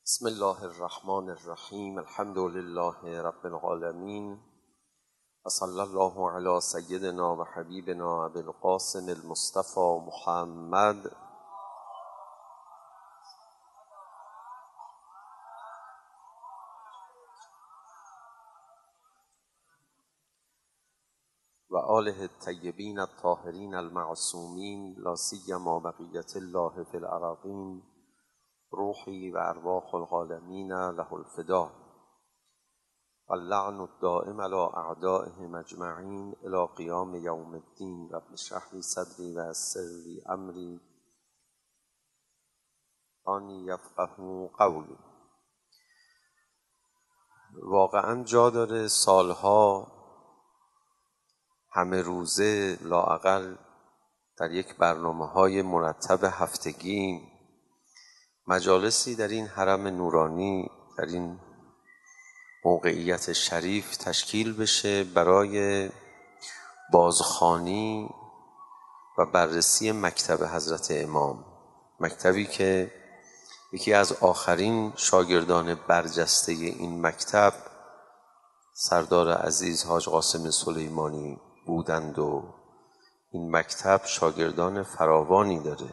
بسم الله الرحمن الرحیم. الحمد لله رب العالمین و صلی الله علی سیدنا و حبیبنا ابی القاسم المصطفى محمد و آله الطیبین الطاهرین المعصومین لا سیما بقیة الله فی الأراضین روحی و ارواح العالمین له الفدا و اللعن الدائم علی اعدائهم اجمعین الی قیام یوم الدین. رب اشرح لی صدری و یسر لی امری آنی یفقهوا قولی. واقعا جا داره سالها همه روزه لااقل در یک برنامه‌های مرتب هفتگی مجالسی در این حرم نورانی، در این موقعیت شریف تشکیل بشه برای بازخوانی و بررسی مکتب حضرت امام، مکتبی که یکی از آخرین شاگردان برجسته این مکتب سردار عزیز حاج قاسم سلیمانی بودند و این مکتب شاگردان فراوانی داره.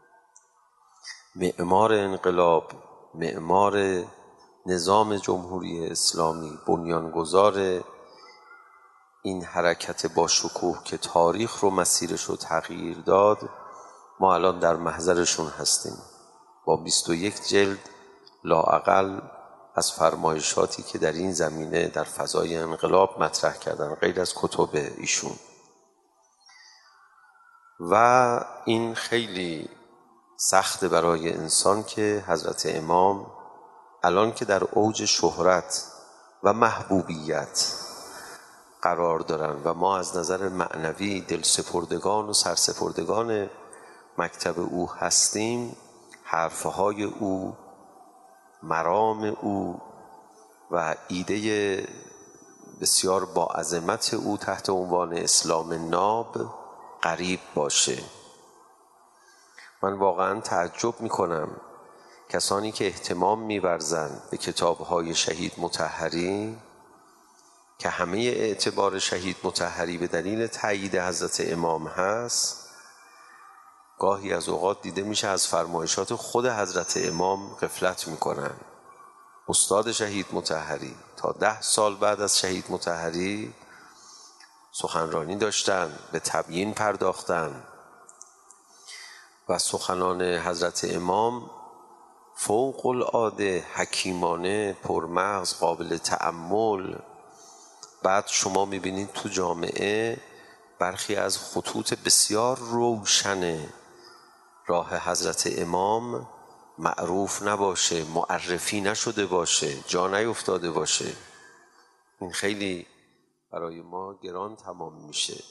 معمار انقلاب، معمار نظام جمهوری اسلامی، بنیانگذار این حرکت با شکوه که تاریخ رو مسیرش رو تغییر داد، ما الان در محضرشون هستیم با 21 جلد لااقل از فرمایشاتی که در این زمینه در فضای انقلاب مطرح کردن غیر از کتب ایشون. و این خیلی سخت برای انسان که حضرت امام الان که در اوج شهرت و محبوبیت قرار دارن و ما از نظر معنوی دلسپردگان و سرسپردگان مکتب او هستیم، حرفهای او، مرام او و ایده بسیار با عظمت او تحت عنوان اسلام ناب غریب باشه. من واقعا تعجب میکنم کسانی که اهتمام می‌ورزند به کتاب‌های شهید مطهری که همه اعتبار شهید مطهری به دلیل تایید حضرت امام هست، گاهی از اوقات دیده میشه از فرمایشات خود حضرت امام غفلت میکنن. استاد شهید مطهری تا 10 سال بعد از شهید مطهری سخنرانی داشتن، به تبیین پرداختن و سخنان حضرت امام فوق العاده حکیمانه، پرمغز، قابل تأمل. بعد شما میبینید تو جامعه برخی از خطوط بسیار روشن راه حضرت امام معروف نباشه، معرفی نشده باشه، جا نیفتاده باشه. این خیلی برای ما گران تمام میشه.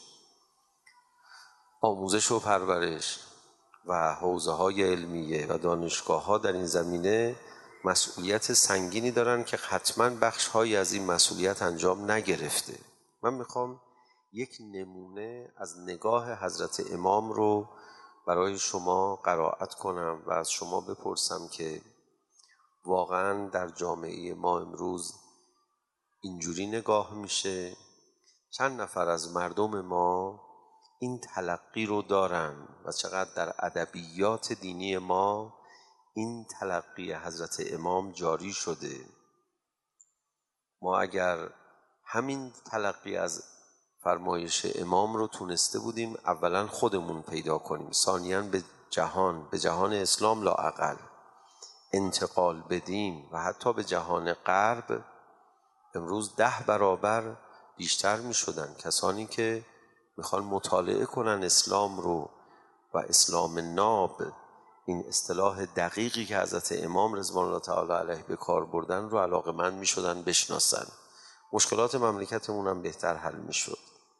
آموزش و پرورش و حوزه‌های علمیه و دانشگاه‌ها در این زمینه مسئولیت سنگینی دارن که حتما بخش‌هایی از این مسئولیت انجام نگرفته. من میخوام یک نمونه از نگاه حضرت امام رو برای شما قرائت کنم و از شما بپرسم که واقعا در جامعه ما امروز اینجوری نگاه میشه؟ چند نفر از مردم ما این تلقی رو دارن و چقدر در ادبیات دینی ما این تلقی حضرت امام جاری شده؟ ما اگر همین تلقی از فرمایش امام رو تونسته بودیم اولا خودمون پیدا کنیم، ثانیاً به جهان اسلام لااقل انتقال بدیم و حتی به جهان غرب، امروز 10 برابر بیشتر می شدن کسانی که میخوان مطالعه کنن اسلام رو و اسلام ناب، این اصطلاح دقیقی که حضرت امام رضوان الله تعالی علیه به کار بردن رو علاقه‌مند میشدن بشناسن، مشکلات مملکتمون هم بهتر حل میشد.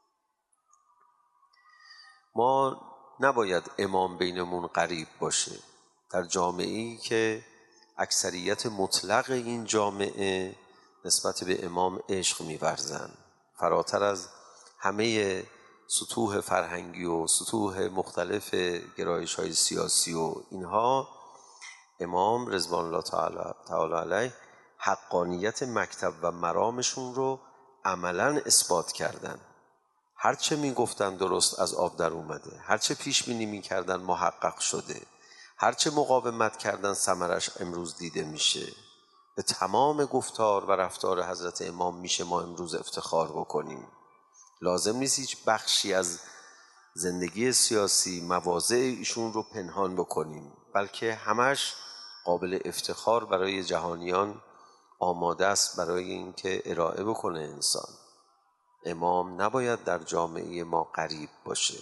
ما نباید امام بینمون غریب باشه. در جامعه‌ای که اکثریت مطلق این جامعه نسبت به امام عشق می‌ورزن، فراتر از همه سطوح فرهنگی و سطوح مختلف گرایش‌های سیاسی و اینها، امام رضوان الله تعالی علیه حقانیت مکتب و مرامشون رو عملاً اثبات کردن. هرچه میگفتن درست از آب در اومده، هرچه پیش بینی میکردن محقق شده، هرچه مقاومت کردن ثمرش امروز دیده میشه. به تمام گفتار و رفتار حضرت امام میشه ما امروز افتخار بکنیم. لازم نیست هیچ بخشی از زندگی سیاسی مواضع ایشون رو پنهان بکنیم، بلکه همش قابل افتخار برای جهانیان آماده است برای اینکه ارائه بکنه انسان. امام نباید در جامعه ما غریب باشه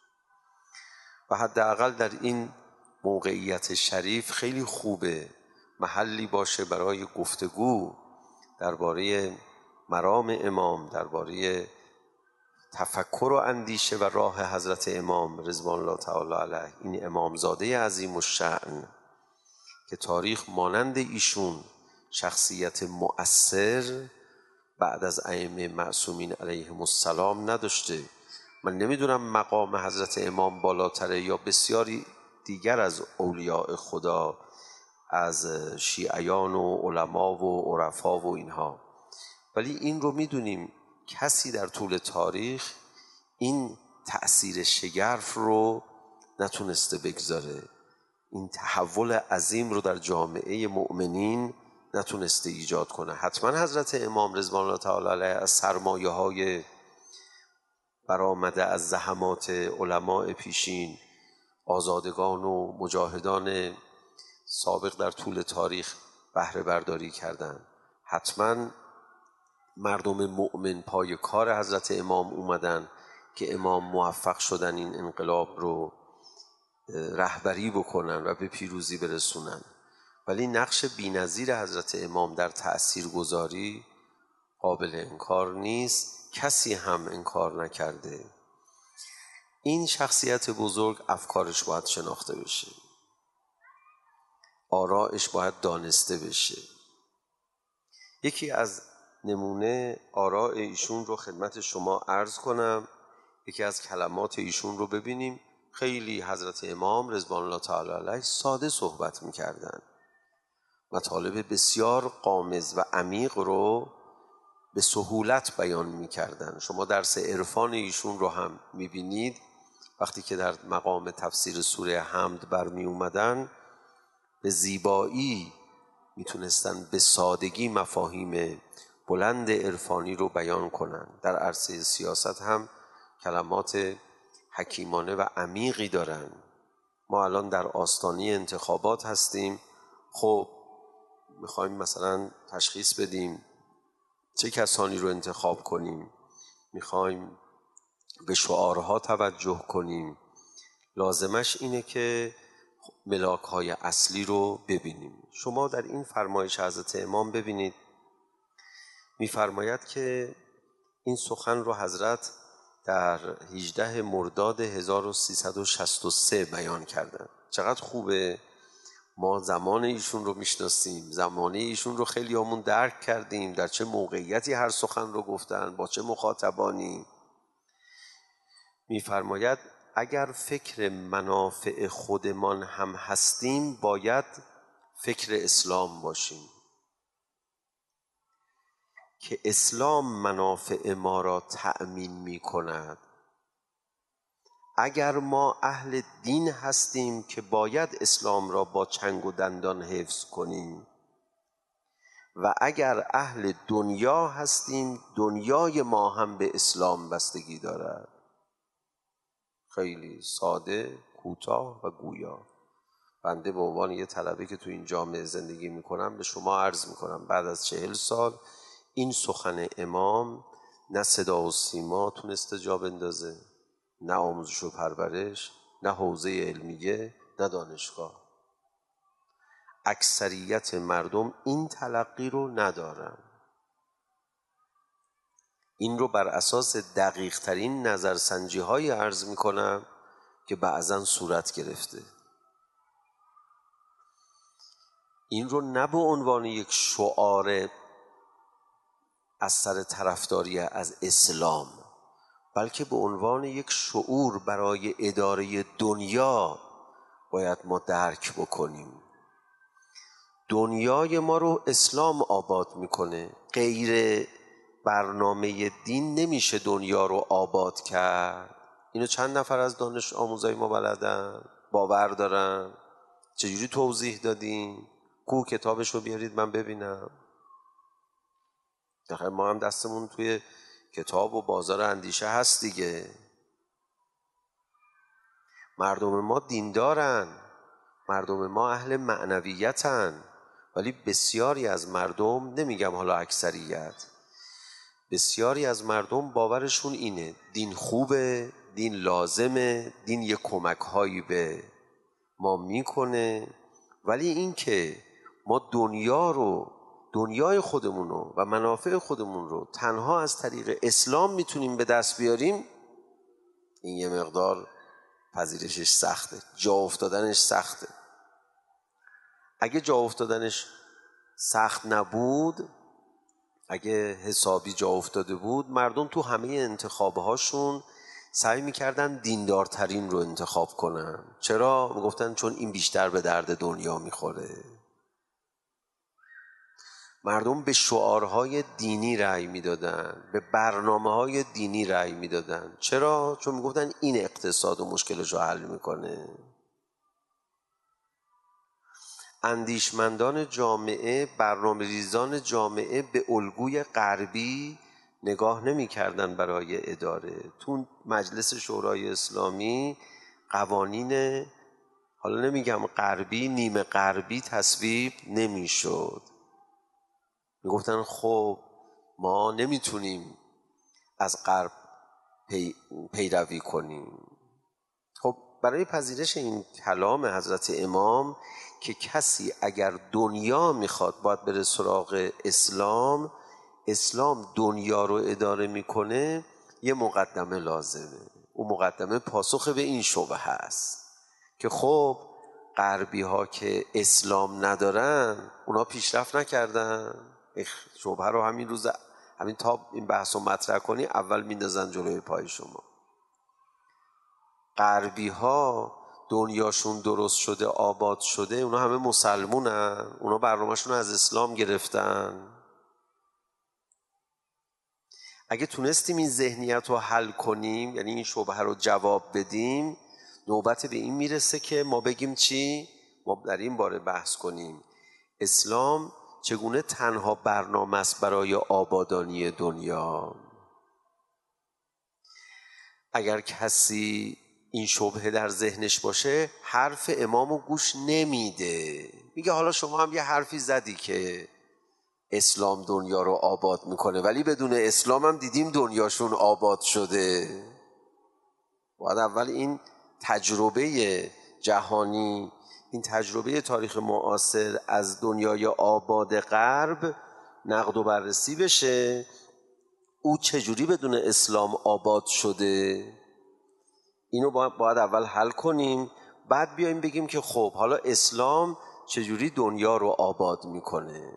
و حداقل در این موقعیت شریف خیلی خوبه محلی باشه برای گفتگو درباره مرام امام، درباره تفکر و اندیشه و راه حضرت امام رضوان الله تعالی علیه، این امامزاده عظیم الشأن که تاریخ مانند ایشون شخصیت مؤثر بعد از ائمه معصومین علیهم السلام نداشته. من نمیدونم مقام حضرت امام بالاتره یا بسیاری دیگر از اولیاء خدا، از شیعیان و علما و عرفا و اینها، ولی این رو میدونیم کسی در طول تاریخ این تأثیر شگرف رو نتونسته بگذاره، این تحول عظیم رو در جامعه مؤمنین نتونسته ایجاد کنه. حتما حضرت امام رضوان الله تعالی علیه از سرمایه‌های برآمده از زحمات علماء پیشین، آزادگان و مجاهدان سابق در طول تاریخ بهره برداری کردند. حتما مردم مؤمن پای کار حضرت امام اومدن که امام موفق شدن این انقلاب رو رهبری بکنن و به پیروزی برسونن. ولی نقش بی‌نظیر حضرت امام در تأثیرگذاری قابل انکار نیست، کسی هم انکار نکرده. این شخصیت بزرگ افکارش باید شناخته بشه، آرائش باید دانسته بشه. یکی از نمونه آراء ایشون رو خدمت شما عرض کنم، یکی از کلمات ایشون رو ببینیم. خیلی حضرت امام رضوان الله تعالی علیه ساده صحبت می‌کردن، مطالب بسیار غامض و عمیق رو به سهولت بیان می‌کردن. شما درس عرفان ایشون رو هم می‌بینید وقتی که در مقام تفسیر سوره حمد برمی اومدن، به زیبایی میتونستن به سادگی مفاهیم بلند عرفانی رو بیان کنن. در عرصه سیاست هم کلمات حکیمانه و عمیقی دارن. ما الان در آستانه انتخابات هستیم، خب میخوایم مثلا تشخیص بدیم چه کسانی رو انتخاب کنیم، میخوایم به شعارها توجه کنیم. لازمش اینه که ملاک‌های اصلی رو ببینیم. شما در این فرمایش حضرت امام ببینید، می‌فرماید که این سخن رو حضرت در 18 مرداد 1363 بیان کردن. چقدر خوبه ما زمان ایشون رو میشناسیم، زمانه ایشون رو خیلی همون درک کردیم، در چه موقعیتی هر سخن رو گفتن، با چه مخاطبانی. می‌فرماید اگر فکر منافع خودمان هم هستیم باید فکر اسلام باشیم که اسلام منافع ما را تأمین می کند. اگر ما اهل دین هستیم که باید اسلام را با چنگ و دندان حفظ کنیم و اگر اهل دنیا هستیم دنیای ما هم به اسلام بستگی دارد. خیلی ساده، کوتاه و گویا. بنده به عنوان یه طلبه که تو این جامعه زندگی میکنم به شما عرض میکنم بعد از 40 سال این سخن امام نه صدا و سیما تونسته جا بندازه، نه آموزش و پرورش، نه حوزه علمیه، نه دانشگاه. اکثریت مردم این تلقی رو ندارن. این رو بر اساس دقیق ترین نظرسنجی های عرض میکنم که بعضاً صورت گرفته. این رو نه به عنوان یک شعار از سر طرفداری از اسلام، بلکه به عنوان یک شعور برای اداره دنیا باید ما درک بکنیم. دنیای ما رو اسلام آباد میکنه. غیر برنامه دین نمیشه دنیا رو آباد کرد. اینو چند نفر از دانش آموزای ما بلدن، باور دارن؟ چجوری توضیح دادین؟ کو کتابش رو بیارید من ببینم. ما هم دستمون توی کتاب و بازار اندیشه هست دیگه. مردم ما دیندارن، مردم ما اهل معنویتن، ولی بسیاری از مردم، نمیگم حالا اکثریت، بسیاری از مردم باورشون اینه دین خوبه، دین لازمه، دین یه کمک هایی به ما میکنه، ولی این که ما دنیای خودمون رو و منافع خودمون رو تنها از طریق اسلام میتونیم به دست بیاریم، این یه مقدار پذیرشش سخته، جا افتادنش سخته. اگه جا افتادنش سخت نبود، اگه حسابی جا افتاده بود، مردم تو همه انتخابهاشون سعی میکردن دیندارترین رو انتخاب کنن. چرا؟ میگفتن چون این بیشتر به درد دنیا میخوره. مردم به شعارهای دینی رأی میدادن، به برنامه‌های دینی رأی میدادن. چرا؟ چون میگفتن این اقتصاد و مشکلش رو حل میکنه. اندیشمندان جامعه، برنامه‌ریزان جامعه به الگوی غربی نگاه نمی‌کردن برای اداره. تو مجلس شورای اسلامی قوانین، حالا نمیگم غربی، نیمه غربی تصویب نمی‌شد. میگفتن خب ما نمیتونیم از غرب پیروی کنیم. خب برای پذیرش این کلام حضرت امام که کسی اگر دنیا میخواد باید بره سراغ اسلام، اسلام دنیا رو اداره میکنه، یه مقدمه لازمه. اون مقدمه پاسخ به این شبهه هست که خب غربی ها که اسلام ندارن اونا پیشرفت نکردن. شبهه رو همین روز، همین تا این بحث رو مطرح کنی اول میندازن جلوی پای شما. غربی ها دنیاشون درست شده، آباد شده، اونا همه مسلمونن، اونا برنامه‌شون از اسلام گرفتن. اگه تونستیم این ذهنیت رو حل کنیم، یعنی این شبهه رو جواب بدیم، نوبت به این میرسه که ما بگیم چی؟ ما در این باره بحث کنیم اسلام چگونه تنها برنامه است برای آبادانی دنیا. اگر کسی این شبهه در ذهنش باشه، حرف امامو گوش نمیده. میگه حالا شما هم یه حرفی زدی که اسلام دنیا رو آباد میکنه، ولی بدون اسلام هم دیدیم دنیاشون آباد شده. باید اول این تجربه جهانی، این تجربه تاریخ معاصر از دنیای آباد غرب نقد و بررسی بشه. او چجوری بدون اسلام آباد شده، اینو باید اول حل کنیم، بعد بیایم بگیم که خب حالا اسلام چجوری دنیا رو آباد میکنه.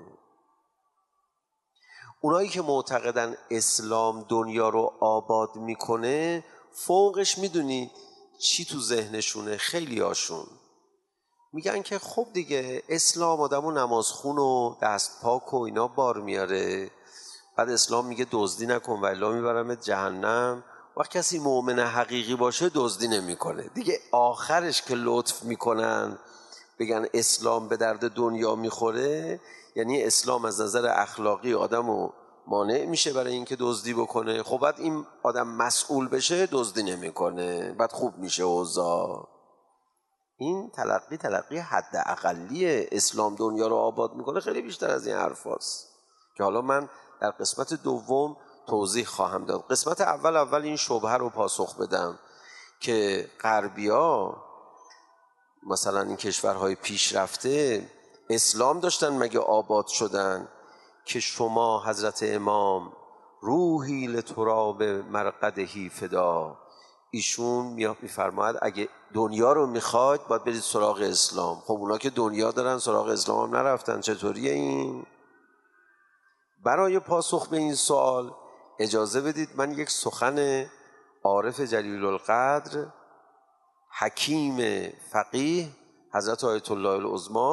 اونایی که معتقدن اسلام دنیا رو آباد میکنه، فوقش میدونی چی تو ذهنشونه؟ خیلی هاشون میگن که خب دیگه اسلام آدمو نمازخون و دست پاک و اینا بار میاره، بعد اسلام میگه دزدی نکن و الا میبرمت جهنم. وقت کسی مؤمن حقیقی باشه دزدی نمیکنه دیگه. آخرش که لطف میکنن بگن اسلام به درد دنیا میخوره، یعنی اسلام از نظر اخلاقی آدمو مانع میشه برای اینکه دزدی بکنه. خب بعد این آدم مسئول بشه دزدی نمیکنه، بعد خوب میشه اوضاع. این تلقی حد اقلی اسلام دنیا رو آباد میکنه خیلی بیشتر از این حرف هست که حالا من در قسمت دوم توضیح خواهم داد. قسمت اول این شبهه رو پاسخ بدم که غربی‌ها، مثلا این کشورهای پیشرفته، اسلام داشتن مگه آباد شدن؟ که شما حضرت امام روحی لتراب مرقدهی فدا، ایشون میفرماید اگه دنیا رو میخواید باید برید سراغ اسلام. خب اونا که دنیا دارن سراغ اسلام هم نرفتن، چطوریه این؟ برای پاسخ به این سوال اجازه بدید من یک سخن عارف جلیل القدر، حکیم فقیه حضرت آیت الله العظمی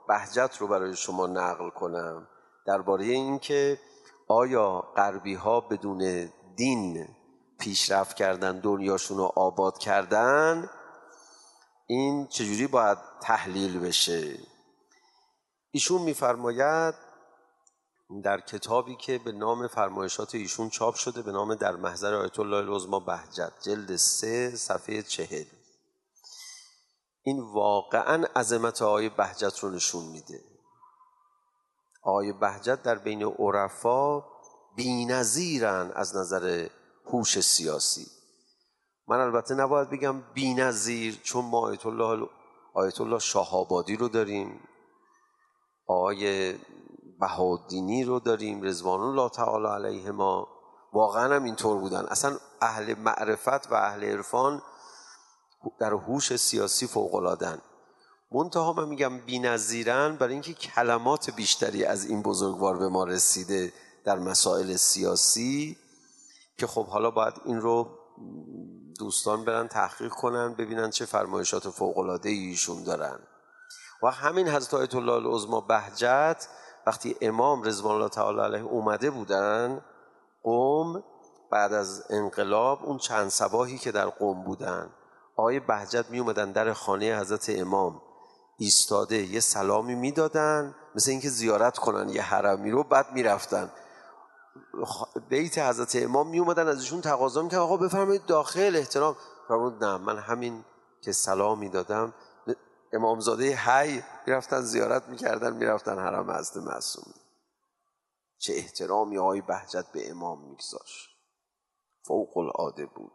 بهجت رو برای شما نقل کنم درباره اینکه آیا غربی ها بدون دین پیشرفت کردن، دنیاشون رو آباد کردن، این چجوری باید تحلیل بشه. ایشون میفرماید در کتابی که به نام فرمایشات ایشون چاپ شده به نام در محضر آیت الله العظمی بهجت، جلد 3 صفحه 40، این واقعا عظمت آقای بهجت رو نشون میده. آقای بهجت در بین عرفا بی‌نظیرن از نظر هوش سیاسی. من البته نباید بگم بی‌نظیر، چون ما آیت الله شاه‌آبادی رو داریم، آقای بهاءالدینی رو داریم رضوان الله تعالی علیهما، واقعا هم اینطور بودن. اصلا اهل معرفت و اهل عرفان در هوش سیاسی فوق‌العاده‌اند. منتها من میگم بی‌نظیرن برای اینکه کلمات بیشتری از این بزرگوار به ما رسیده در مسائل سیاسی، که خب حالا باید این رو دوستان برن تحقیق کنن ببینن چه فرمایشات فوق‌العاده‌ای ایشون دارن. و همین حضرت آیت الله العظمی بهجت وقتی امام رضوان الله تعالی علیه اومده بودن قم، بعد از انقلاب، اون چند صباحی که در قم بودن، آقای بهجت می اومدن در خانه حضرت امام ایستاده یه سلامی میدادن، مثل اینکه زیارت کنن یه حرمی رو، بعد میرفتن بیت حضرت امام، می اومدن ازشون تقاضا میکردن آقا بفرمایید داخل، احترام. فرمود نه، من همین که سلام میدادم امامزاده حی میرفتن زیارت میکردن، میرفتن حرم حضرت معصوم. چه احترامی آقای بهجت به امام میگذاشت، فوق العاده بود.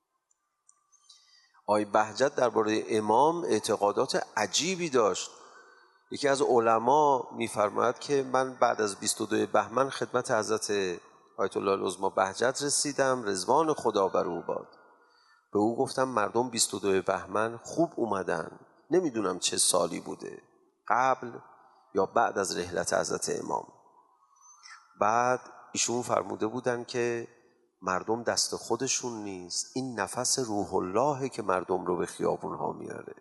آقای بهجت درباره امام اعتقادات عجیبی داشت. یکی از علما میفرماید که من بعد از 22 بهمن خدمت حضرت آیت الله العظمی بهجت رسیدم، رضوان خدا بر او باد. به او گفتم مردم 22 بهمن خوب اومدن، نمیدونم چه سالی بوده، قبل یا بعد از رحلت حضرت امام. بعد ایشون فرموده بودن که مردم دست خودشون نیست، این نفس روح اللهه که مردم رو به خیابونها میاره.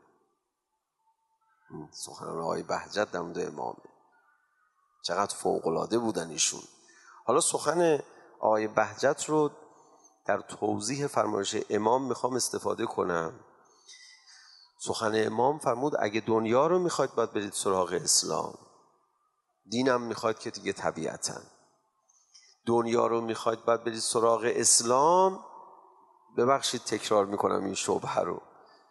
سخنان آقای بهجت در مورد امامه، چقدر فوق‌العاده بودن ایشون. حالا سخن آقای بهجت رو در توضیح فرمایش امام میخوام استفاده کنم. سخن امام فرمود اگه دنیا رو میخواید باید برید سراغ اسلام، دینم میخواید که دیگه طبیعتاً. دنیا رو میخواید باید برید سراغ اسلام، ببخشید تکرار میکنم این شبهه رو،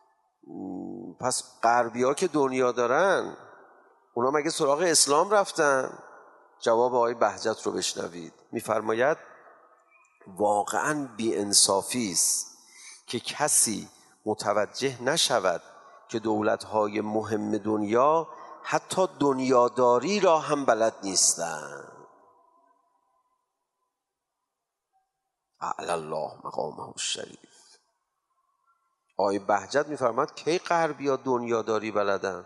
پس غربی‌ها که دنیا دارن اونا مگه سراغ اسلام رفتن؟ جواب آقای بهجت رو بشنوید. میفرماید واقعاً بی‌انصافی است که کسی متوجه نشود که دولت‌های مهم دنیا حتی دنیاداری را هم بلد نیستند. اعلی الله مقامه الشریف. آقای بهجت میفرماید کی غربی‌ها دنیاداری بلدن؟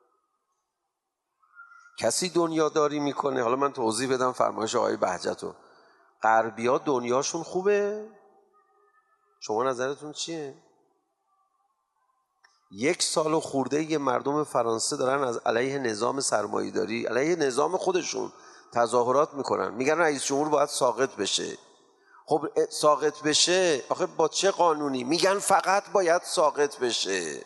کسی دنیاداری میکنه؟ حالا من توضیح بدم فرمایش آقای بهجت رو. غربی‌ها دنیاشون خوبه؟ شما نظرتون چیه؟ 1 سال خورده یه مردم فرانسه دارن از علیه نظام سرمایه‌داری، علیه نظام خودشون تظاهرات میکنن، میگن رئیس جمهور باید ساقط بشه. خب ساقط بشه آخه با چه قانونی؟ میگن فقط باید ساقط بشه.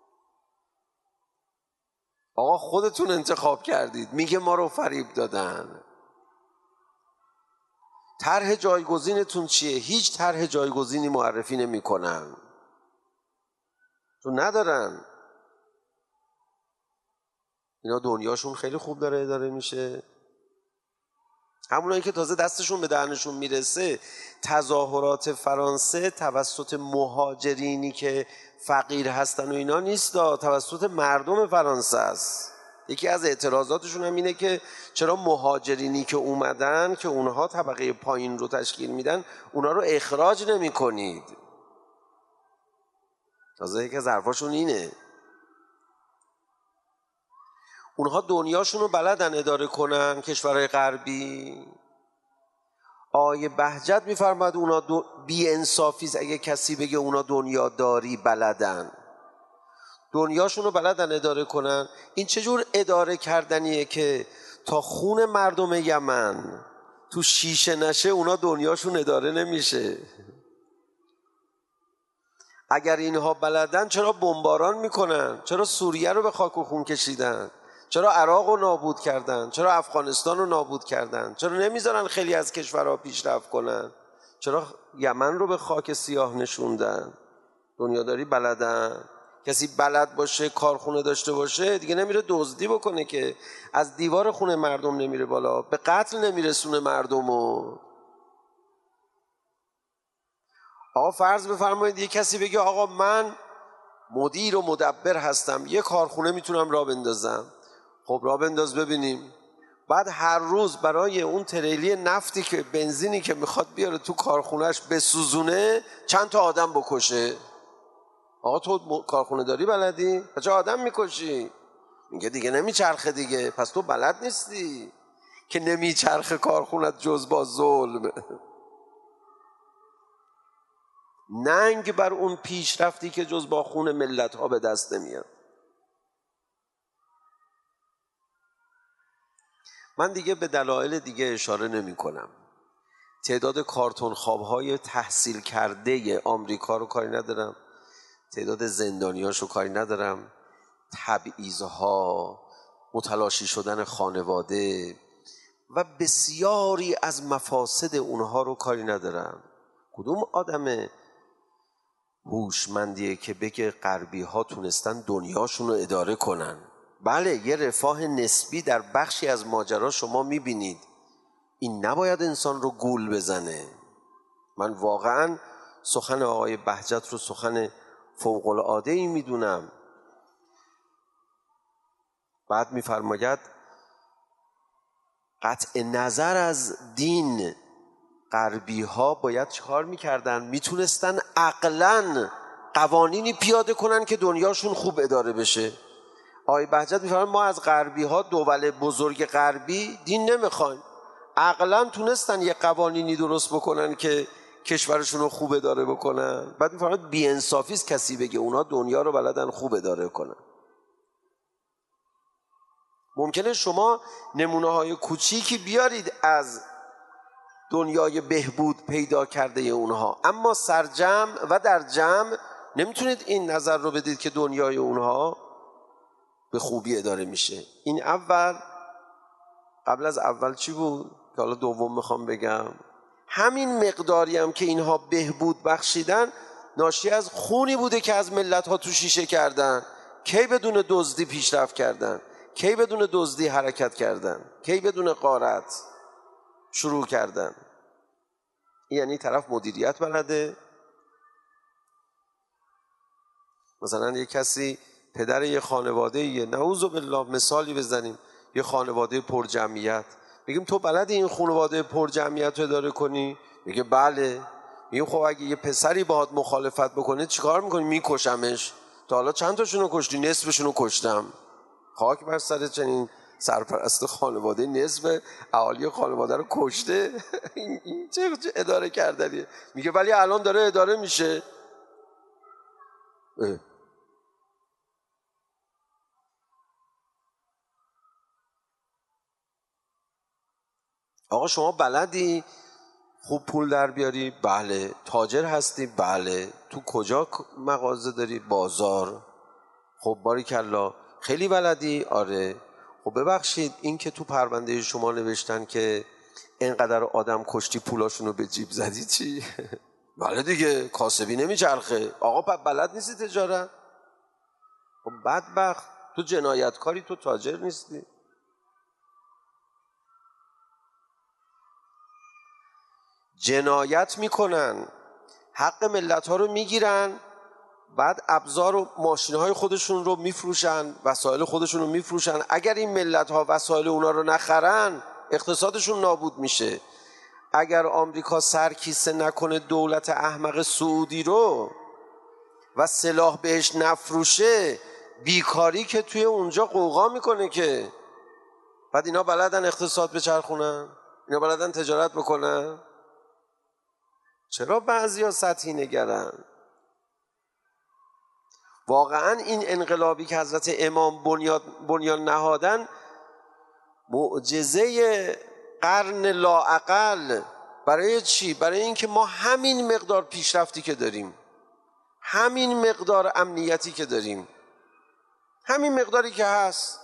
آقا خودتون انتخاب کردید، میگه ما رو فریب دادن. طرح جایگزینتون چیه؟ هیچ طرح جایگزینی معرفی نمی‌کنن، چون ندارن. اینا دنیاشون خیلی خوب داره اداره میشه. همونایی که تازه دستشون به دهنشون میرسه، تظاهرات فرانسه توسط مهاجرینی که فقیر هستن و اینا نیست، توسط مردم فرانسه است. یکی از اعتراضاتشون هم اینه که چرا مهاجرینی که اومدن که اونها طبقه پایین رو تشکیل میدن اونا رو اخراج نمی کنید. تازه یکی از حرفاشون اینه. اونها دنیاشون رو بلدن اداره کنن، کشورهای غربی. آیه بهجت میفرماد اونا بی انصافی است اگه کسی بگه اونا دنیاداری بلدن. دنیاشون رو بلدن اداره کنن. این چجور اداره کردنیه که تا خون مردم یمن تو شیشه نشه اونا دنیاشون اداره نمیشه؟ اگر اینها بلدن چرا بمباران میکنن؟ چرا سوریه رو به خاک و خون کشیدن؟ چرا عراق رو نابود کردن؟ چرا افغانستان رو نابود کردن؟ چرا نمیذارن خیلی از کشورها پیشرفت کنن؟ چرا یمن رو به خاک سیاه نشوندن؟ دنیاداری بلدن. کسی بلد باشه، کارخونه داشته باشه، دیگه نمیره دزدی بکنه که، از دیوار خونه مردم نمیره بالا، به قتل نمیرسونه مردمو. آقا فرض بفرمایید یه کسی بگه آقا من مدیر و مدبر هستم، یه کارخونه میتونم راه بندازم. خب راه بنداز ببینیم. بعد هر روز برای اون تریلی نفتی که بنزینی که میخواد بیاره تو کارخونهش بسوزونه چند تا آدم بکشه. آقا تو کارخونه داری بلدی؟ چه آدم میکشی؟ میگه دیگه نمیچرخه دیگه. پس تو بلد نیستی که نمیچرخه کارخونت جز با ظلم. ننگ بر اون پیشرفتی که جز با خون ملت ها به دست نمیاد. من دیگه به دلایل دیگه اشاره نمی کنم. تعداد کارتون خوابهای تحصیل کرده آمریکا رو کاری ندارم، تعداد زندانیاشو کاری ندارم، تبعیضها، متلاشی شدن خانواده و بسیاری از مفاسد اونها رو کاری ندارم. کدوم آدم هوشمندیه که بگه غربی ها تونستن دنیاشون رو اداره کنن؟ بله یه رفاه نسبی در بخشی از ماجرا شما میبینید. این نباید انسان رو گول بزنه. من واقعا سخن آقای بهجت رو سخن فوق‌العاده‌ای میدونم. بعد میفرماید قطع نظر از دین، غربی ها باید چیکار میکردن؟ میتونستن عقلاً قوانینی پیاده کنن که دنیاشون خوب اداره بشه. آقای بهجت میفرماید ما از غربی ها، دول بزرگ غربی، دین نمیخوایم. عقلاً تونستن یه قوانینی درست بکنن که کشورشون رو خوب اداره بکنن. بعد میفرماید بی انصافی است کسی بگه اونا دنیا رو بلدن خوب اداره کنن. ممکنه شما نمونه های کوچیکی بیارید از دنیای بهبود پیدا کرده اونها، اما سرجمع و در جمع نمیتونید این نظر رو بدید که دنیای اونها به خوبی اداره میشه. این اول. قبل از اول چی بود که حالا دوم میخوام بگم؟ همین مقداری هم که اینها بهبود بخشیدن ناشی از خونی بوده که از ملت ها تو شیشه کردن. کی بدون دزدی پیشرفت کردن؟ کی بدون دزدی حرکت کردن؟ کی بدون غارت شروع کردن؟ یعنی طرف مدیریت بلده. مثلا یه کسی پدر یه خانواده، یه نعوذ بالله مثالی بزنیم، یه خانواده پر جمعیت، میگیم تو بلدی این خانواده پر جمعیت رو اداره کنی؟ میگه بله. میگیم خب اگه یه پسری باهات مخالفت بکنه چیکار میکنی؟ میکشمش. تا حالا چند تاشونو کشتی؟ نصفشونو کشتم. خاک بر سر چنین سرپرست خانواده، نصف اهالی خانواده رو کشته. این چه اداره کردنیه؟ میگه ولی الان داره اداره میشه. آقا شما بلدی خوب پول در بیاری؟ بله. تاجر هستی؟ بله. تو کجا مغازه داری؟ بازار. خب باریکلا. خیلی بلدی؟ آره. خب ببخشید این که تو پرونده شما نوشتن که اینقدر آدم کشتی پولاشون رو به جیب زدی چی؟ بله دیگه کاسبی نمیچرخه. آقا بلد نیستی تجارت؟ خب بدبخت تو جنایتکاری، تو تاجر نیستی. جنایت میکنن، حق ملت ها رو میگیرن، بعد ابزار و ماشین های خودشون رو میفروشن، وسایل خودشون رو میفروشن. اگر این ملت ها وسایل اونا رو نخرن اقتصادشون نابود میشه. اگر آمریکا سرکیسه نکنه دولت احمق سعودی رو و سلاح بهش نفروشه، بیکاری که توی اونجا قوقا میکنه که. بعد اینا بلدن اقتصاد بچرخونن؟ اینا بلدن تجارت بکنن؟ چرا بعضیا سطحی نگرن؟ واقعا این انقلابی که حضرت امام بنیان نهادن معجزه قرن لااقل. برای چی؟ برای اینکه ما همین مقدار پیشرفتی که داریم، همین مقدار امنیتی که داریم، همین مقداری که هست،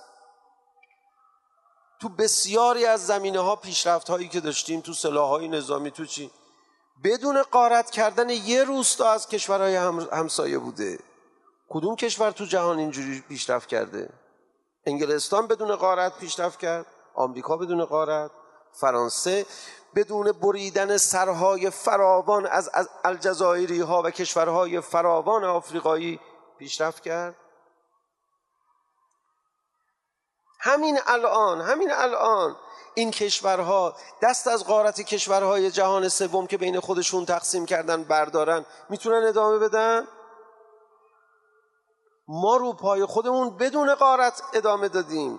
تو بسیاری از زمینه‌ها پیشرفت هایی که داشتیم، تو سلاح‌های نظامی، تو چی، بدون غارت کردن یه روستا از کشورهای همسایه بوده. کدوم کشور تو جهان اینجوری پیشرفت کرده؟ انگلستان بدون غارت پیشرفت کرد، آمریکا بدون غارت، فرانسه بدون بریدن سرهای فراوان از الجزایری ها و کشورهای فراوان آفریقایی پیشرفت کرد. همین الان این کشورها دست از غارت کشورهای جهان سوم که بین خودشون تقسیم کردن بردارن، میتونن ادامه بدن؟ ما رو پای خودمون بدون غارت ادامه دادیم.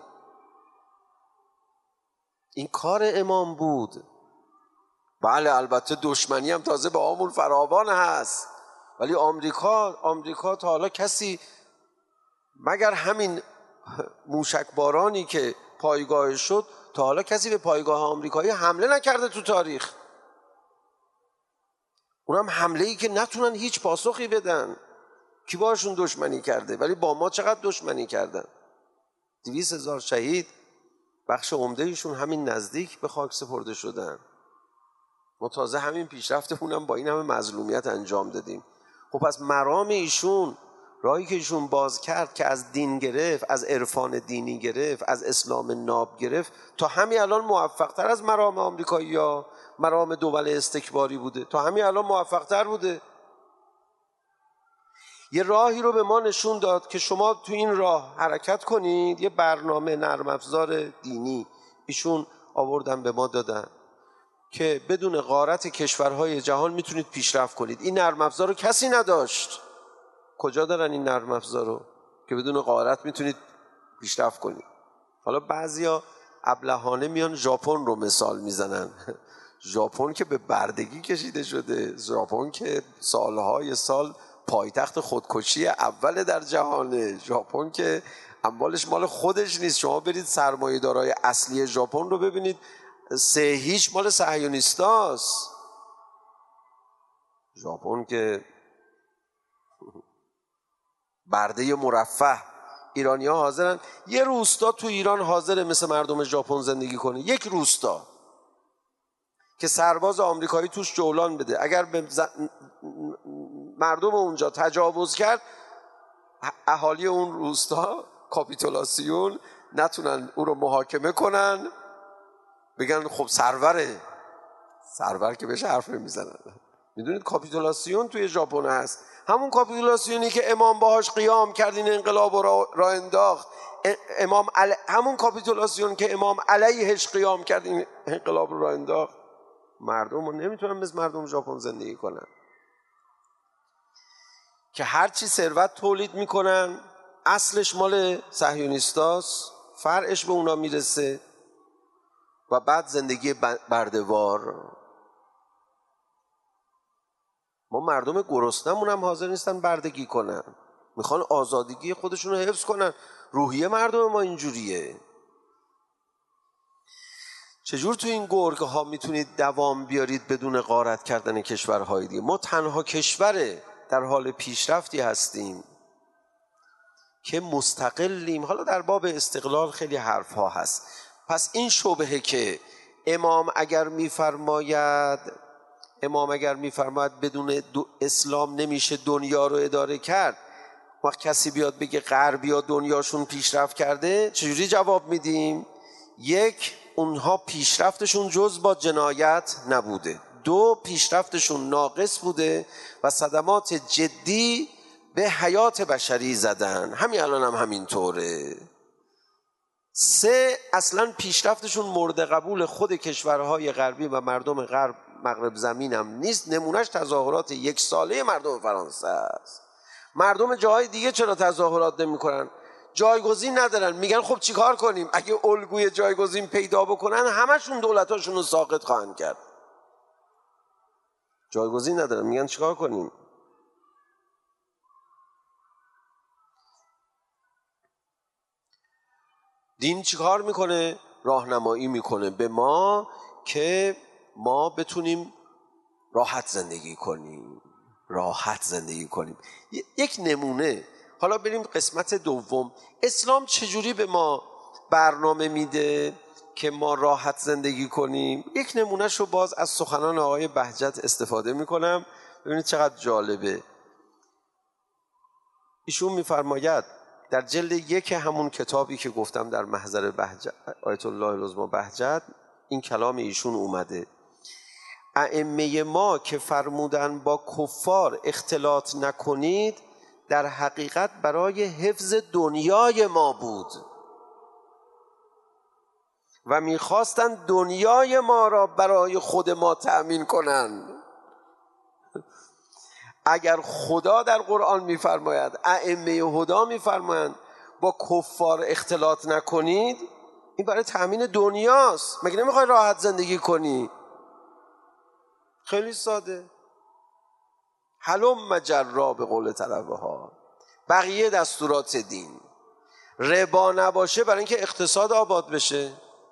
این کار امام بود. بله البته دشمنی هم تازه با آمون فراوان هست، ولی آمریکا تا حالا کسی مگر همین موشکبارانی که پایگاه شد، تا حالا کسی به پایگاه آمریکایی حمله نکرده تو تاریخ. اونم حمله‌ای که نتونن هیچ پاسخی بدن. کی باشون دشمنی کرده؟ ولی با ما چقدر دشمنی کردن. 200,000 شهید، بخش عمدهشون همین نزدیک به خاک سپرده شدن. ما تازه همین پیشرفتمون با این همه مظلومیت انجام دادیم. خب پس مرام ایشون، راهی که ایشون باز کرد که از دین گرفت، از عرفان دینی گرفت، از اسلام ناب گرفت، تا همین الان موفق‌تر از مرام آمریکایی‌ها، مرام دول استکباری بوده، تا همین الان موفق‌تر بوده. یه راهی رو به ما نشون داد که شما تو این راه حرکت کنید. یه برنامه نرم افزار دینی ایشون آوردن به ما دادن که بدون غارت کشورهای جهان میتونید پیشرفت کنید. این نرم افزار رو کسی نداشت. کجا دارن این نرم افزار رو که بدون غارت میتونید پیشرفت کنید؟ حالا بعضیا ابلهانه میان ژاپن رو مثال میزنن. ژاپن که به بردگی کشیده شده، ژاپن که سالهای سال پایتخت خودکشی اول در جهانه، ژاپن که اموالش مال خودش نیست. شما برید سرمایه‌دارای اصلی ژاپن رو ببینید، 3-0 مال صهیونیستاست. ژاپن که برده مرفه. ایرانی‌ها حاضرن یه روستا تو ایران حاضره مثل مردم ژاپن زندگی کنه، یک روستا که سرباز آمریکایی توش جولان بده. اگر به مردم اونجا تجاوز کرد، اهالی اون روستا کاپیتولاسیون نتونن او رو محاکمه کنن، بگن خب سرور که بهش حرف نمیزنن. میدونید کاپیتولاسیون توی ژاپن هست، همون کاپیتولاسیونی که امام باهاش قیام کرد، این انقلاب را انداخت. همون کاپیتولاسیون که امام علیهش قیام کرد، این انقلاب را انداخت. مردم رو نمیتونن مثل مردم ژاپن زندگی کنن که هرچی ثروت تولید میکنن اصلش مال صهیونیستاست، فرعش به اونا میرسه و بعد زندگی بردهوار. ما مردم گرسنمون هم حاضر نیستن بردگی کنن، میخوان آزادگی خودشون رو حفظ کنن. روحیه مردم ما اینجوریه. چجور تو این گرگه ها میتونید دوام بیارید بدون غارت کردن کشورهای دیگه؟ ما تنها کشور در حال پیشرفتی هستیم که مستقلیم. حالا در باب استقلال خیلی حرف ها هست. پس این شبهه که امام اگر میفرماید بدون اسلام نمیشه دنیا رو اداره کرد، وقت کسی بیاد بگه غربی‌ها دنیاشون پیشرفت کرده، چجوری جواب میدیم؟ یک، اونها پیشرفتشون جز با جنایت نبوده. دو، پیشرفتشون ناقص بوده و صدمات جدی به حیات بشری زدن. همین الان هم همینطوره. سه، اصلا پیشرفتشون مورد قبول خود کشورهای غربی و مردم مغرب زمین هم نیست. نمونهش تظاهرات 1 ساله مردم فرانسه است. مردم جاهای دیگه چرا تظاهرات نمی کنن؟ جایگزین ندارن. میگن خب چیکار کنیم؟ اگه الگوی جایگزین پیدا بکنن همشون دولتاشون رو ساقط خواهند کرد. جایگزین ندارن، میگن چیکار کنیم؟ دین چیکار میکنه؟ راهنمایی میکنه به ما که ما بتونیم راحت زندگی کنیم. یک نمونه. حالا بریم قسمت دوم. اسلام چجوری به ما برنامه میده که ما راحت زندگی کنیم؟ یک نمونهشو باز از سخنان آقای بهجت استفاده میکنم، ببینید چقدر جالبه. ایشون میفرماید در جلد 1 همون کتابی که گفتم در محضر بهجت، آیت الله العظمی بهجت، این کلام ایشون اومده: ائمه ما که فرمودن با کفار اختلاط نکنید، در حقیقت برای حفظ دنیای ما بود و میخواستن دنیای ما را برای خود ما تأمین کنند. اگر خدا در قرآن میفرماید، ائمه هدا میفرمایند با کفار اختلاط نکنید، این برای تأمین دنیاست. مگه نمیخوای راحت زندگی کنی؟ خیلی ساده. حلم جرا به قول طلبه ها. بقیه دستورات دین، ربا نباشه برای اینکه اقتصاد آباد بشه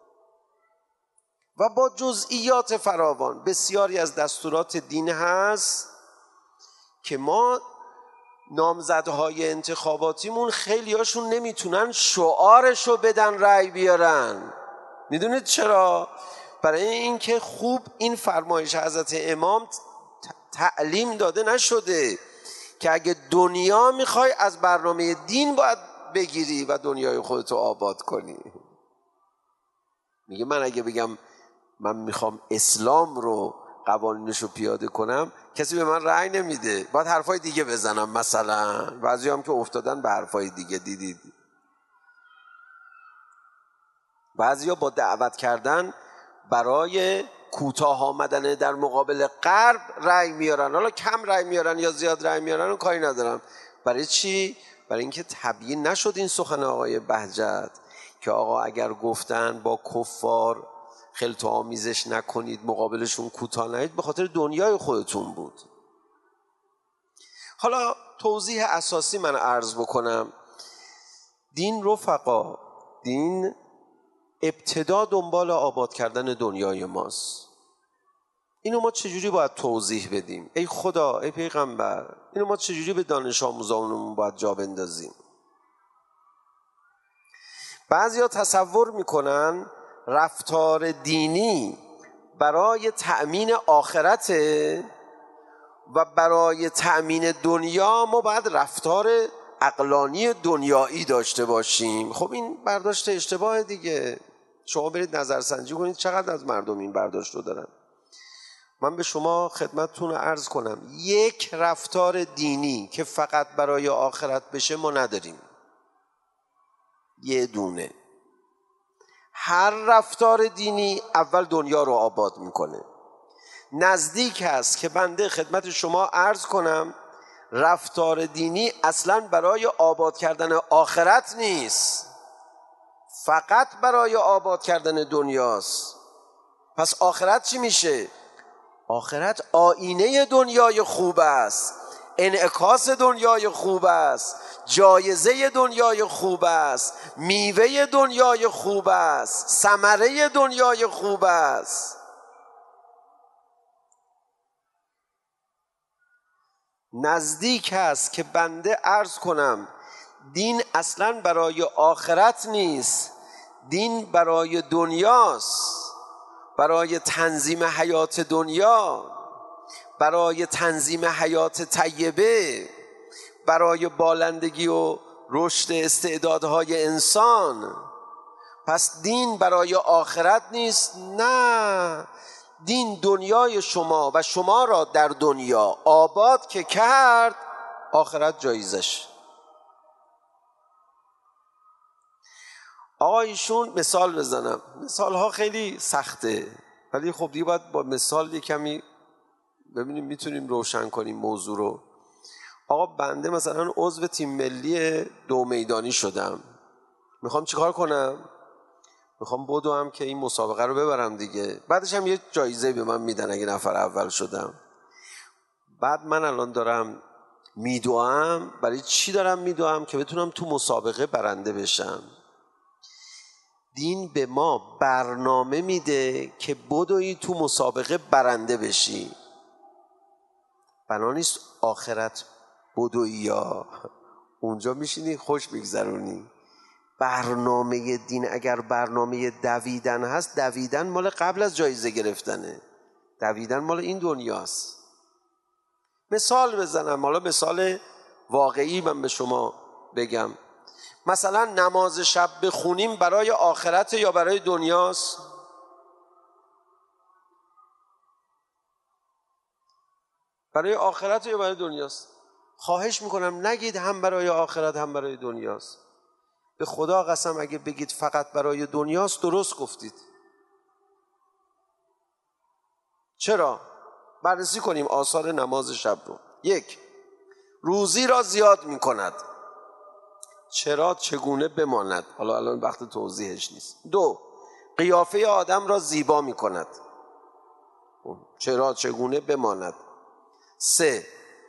و با جزئیات فراوان. بسیاری از دستورات دین هست که ما نامزدهای انتخاباتیمون خیلی هاشون نمیتونن شعارشو بدن رأی بیارن. میدونید چرا؟ برای اینکه خوب این فرمایش حضرت امام تعلیم داده نشده که اگه دنیا میخوای از برنامه دین باید بگیری و دنیای خودتو آباد کنی. میگه من اگه بگم من میخوام اسلام رو قوانینش رو پیاده کنم، کسی به من رأی نمیده، باید حرفای دیگه بزنم. مثلا بعضی هم که افتادن به حرفای دیگه، دیدید بعضی ها با دعوت کردن برای کوتاه آمدن در مقابل غرب رأی میارن. حالا کم رأی میارن یا زیاد رأی میارن و کاری ندارم. برای چی؟ برای اینکه تبیین نشد این سخن آقای بهجت که آقا اگر گفتن با کفار خلط و آمیزش نکنید، مقابلشون کوتاه نید، به خاطر دنیای خودتون بود. حالا توضیح اساسی من عرض بکنم. دین رفقا، دین ابتدا دنبال آباد کردن دنیای ماست. اینو ما چجوری باید توضیح بدیم؟ ای خدا، ای پیغمبر، اینو ما چجوری به دانش آموزانمون باید جا بندازیم؟ بعضیا تصور میکنن رفتار دینی برای تأمین آخرت و برای تأمین دنیا ما باید رفتار عقلانی دنیایی داشته باشیم. خب این برداشت اشتباه دیگه. شما برید نظرسنجی کنید چقدر از مردم این برداشت رو دارن. من به شما خدمتتون عرض کنم، یک رفتار دینی که فقط برای آخرت بشه ما نداریم. یه دونه. هر رفتار دینی اول دنیا رو آباد میکنه. نزدیک هست که بنده خدمت شما عرض کنم رفتار دینی اصلا برای آباد کردن آخرت نیست، فقط برای آباد کردن دنیاست. پس آخرت چی میشه؟ آخرت آینه دنیای خوب است، انعکاس دنیای خوب است، جایزه دنیای خوب است، میوه دنیای خوب است، ثمره دنیای خوب است. نزدیک است که بنده عرض کنم دین اصلا برای آخرت نیست، دین برای دنیاست، برای تنظیم حیات دنیا، برای تنظیم حیات طیبه، برای بالندگی و رشد استعدادهای انسان. پس دین برای آخرت نیست، نه، دین دنیای شما و شما را در دنیا آباد که کرد، آخرت جایزش. آقا ایشون مثال بزنم، مثال ها خیلی سخته ولی خب دیگه باید با مثال یه کمی ببینیم میتونیم روشن کنیم موضوع رو. آقا بنده مثلا عضو تیم ملی 2 میدانی شدم، میخوام چیکار کنم؟ میخوام بدوم که این مسابقه رو ببرم دیگه، بعدش هم یه جایزه به من میدن اگه نفر اول شدم. بعد من الان دارم میدوام، برای چی دارم میدوام؟ که بتونم تو مسابقه برنده بشم. دین به ما برنامه میده که بدوی تو مسابقه برنده بشی. بنا نیست آخرت بدوی یا اونجا میشینی خوش بگذرونی. برنامه دین اگر برنامه دویدن هست، دویدن مال قبل از جایزه گرفتنه، دویدن مال این دنیاست. مثال بزنم، حالا مثال واقعی من به شما بگم. مثلا نماز شب بخونیم برای آخرت یا برای دنیاست؟ برای آخرت یا برای دنیاست؟ خواهش میکنم نگید هم برای آخرت هم برای دنیاست. به خدا قسم اگه بگید فقط برای دنیاست درست گفتید. چرا؟ بررسی کنیم آثار نماز شب رو. 1. روزی را زیاد میکند. چرا؟ چگونه بماند؟ حالا الان وقت توضیحش نیست. 2. قیافه آدم را زیبا میکند. چرا؟ چگونه بماند؟ 3.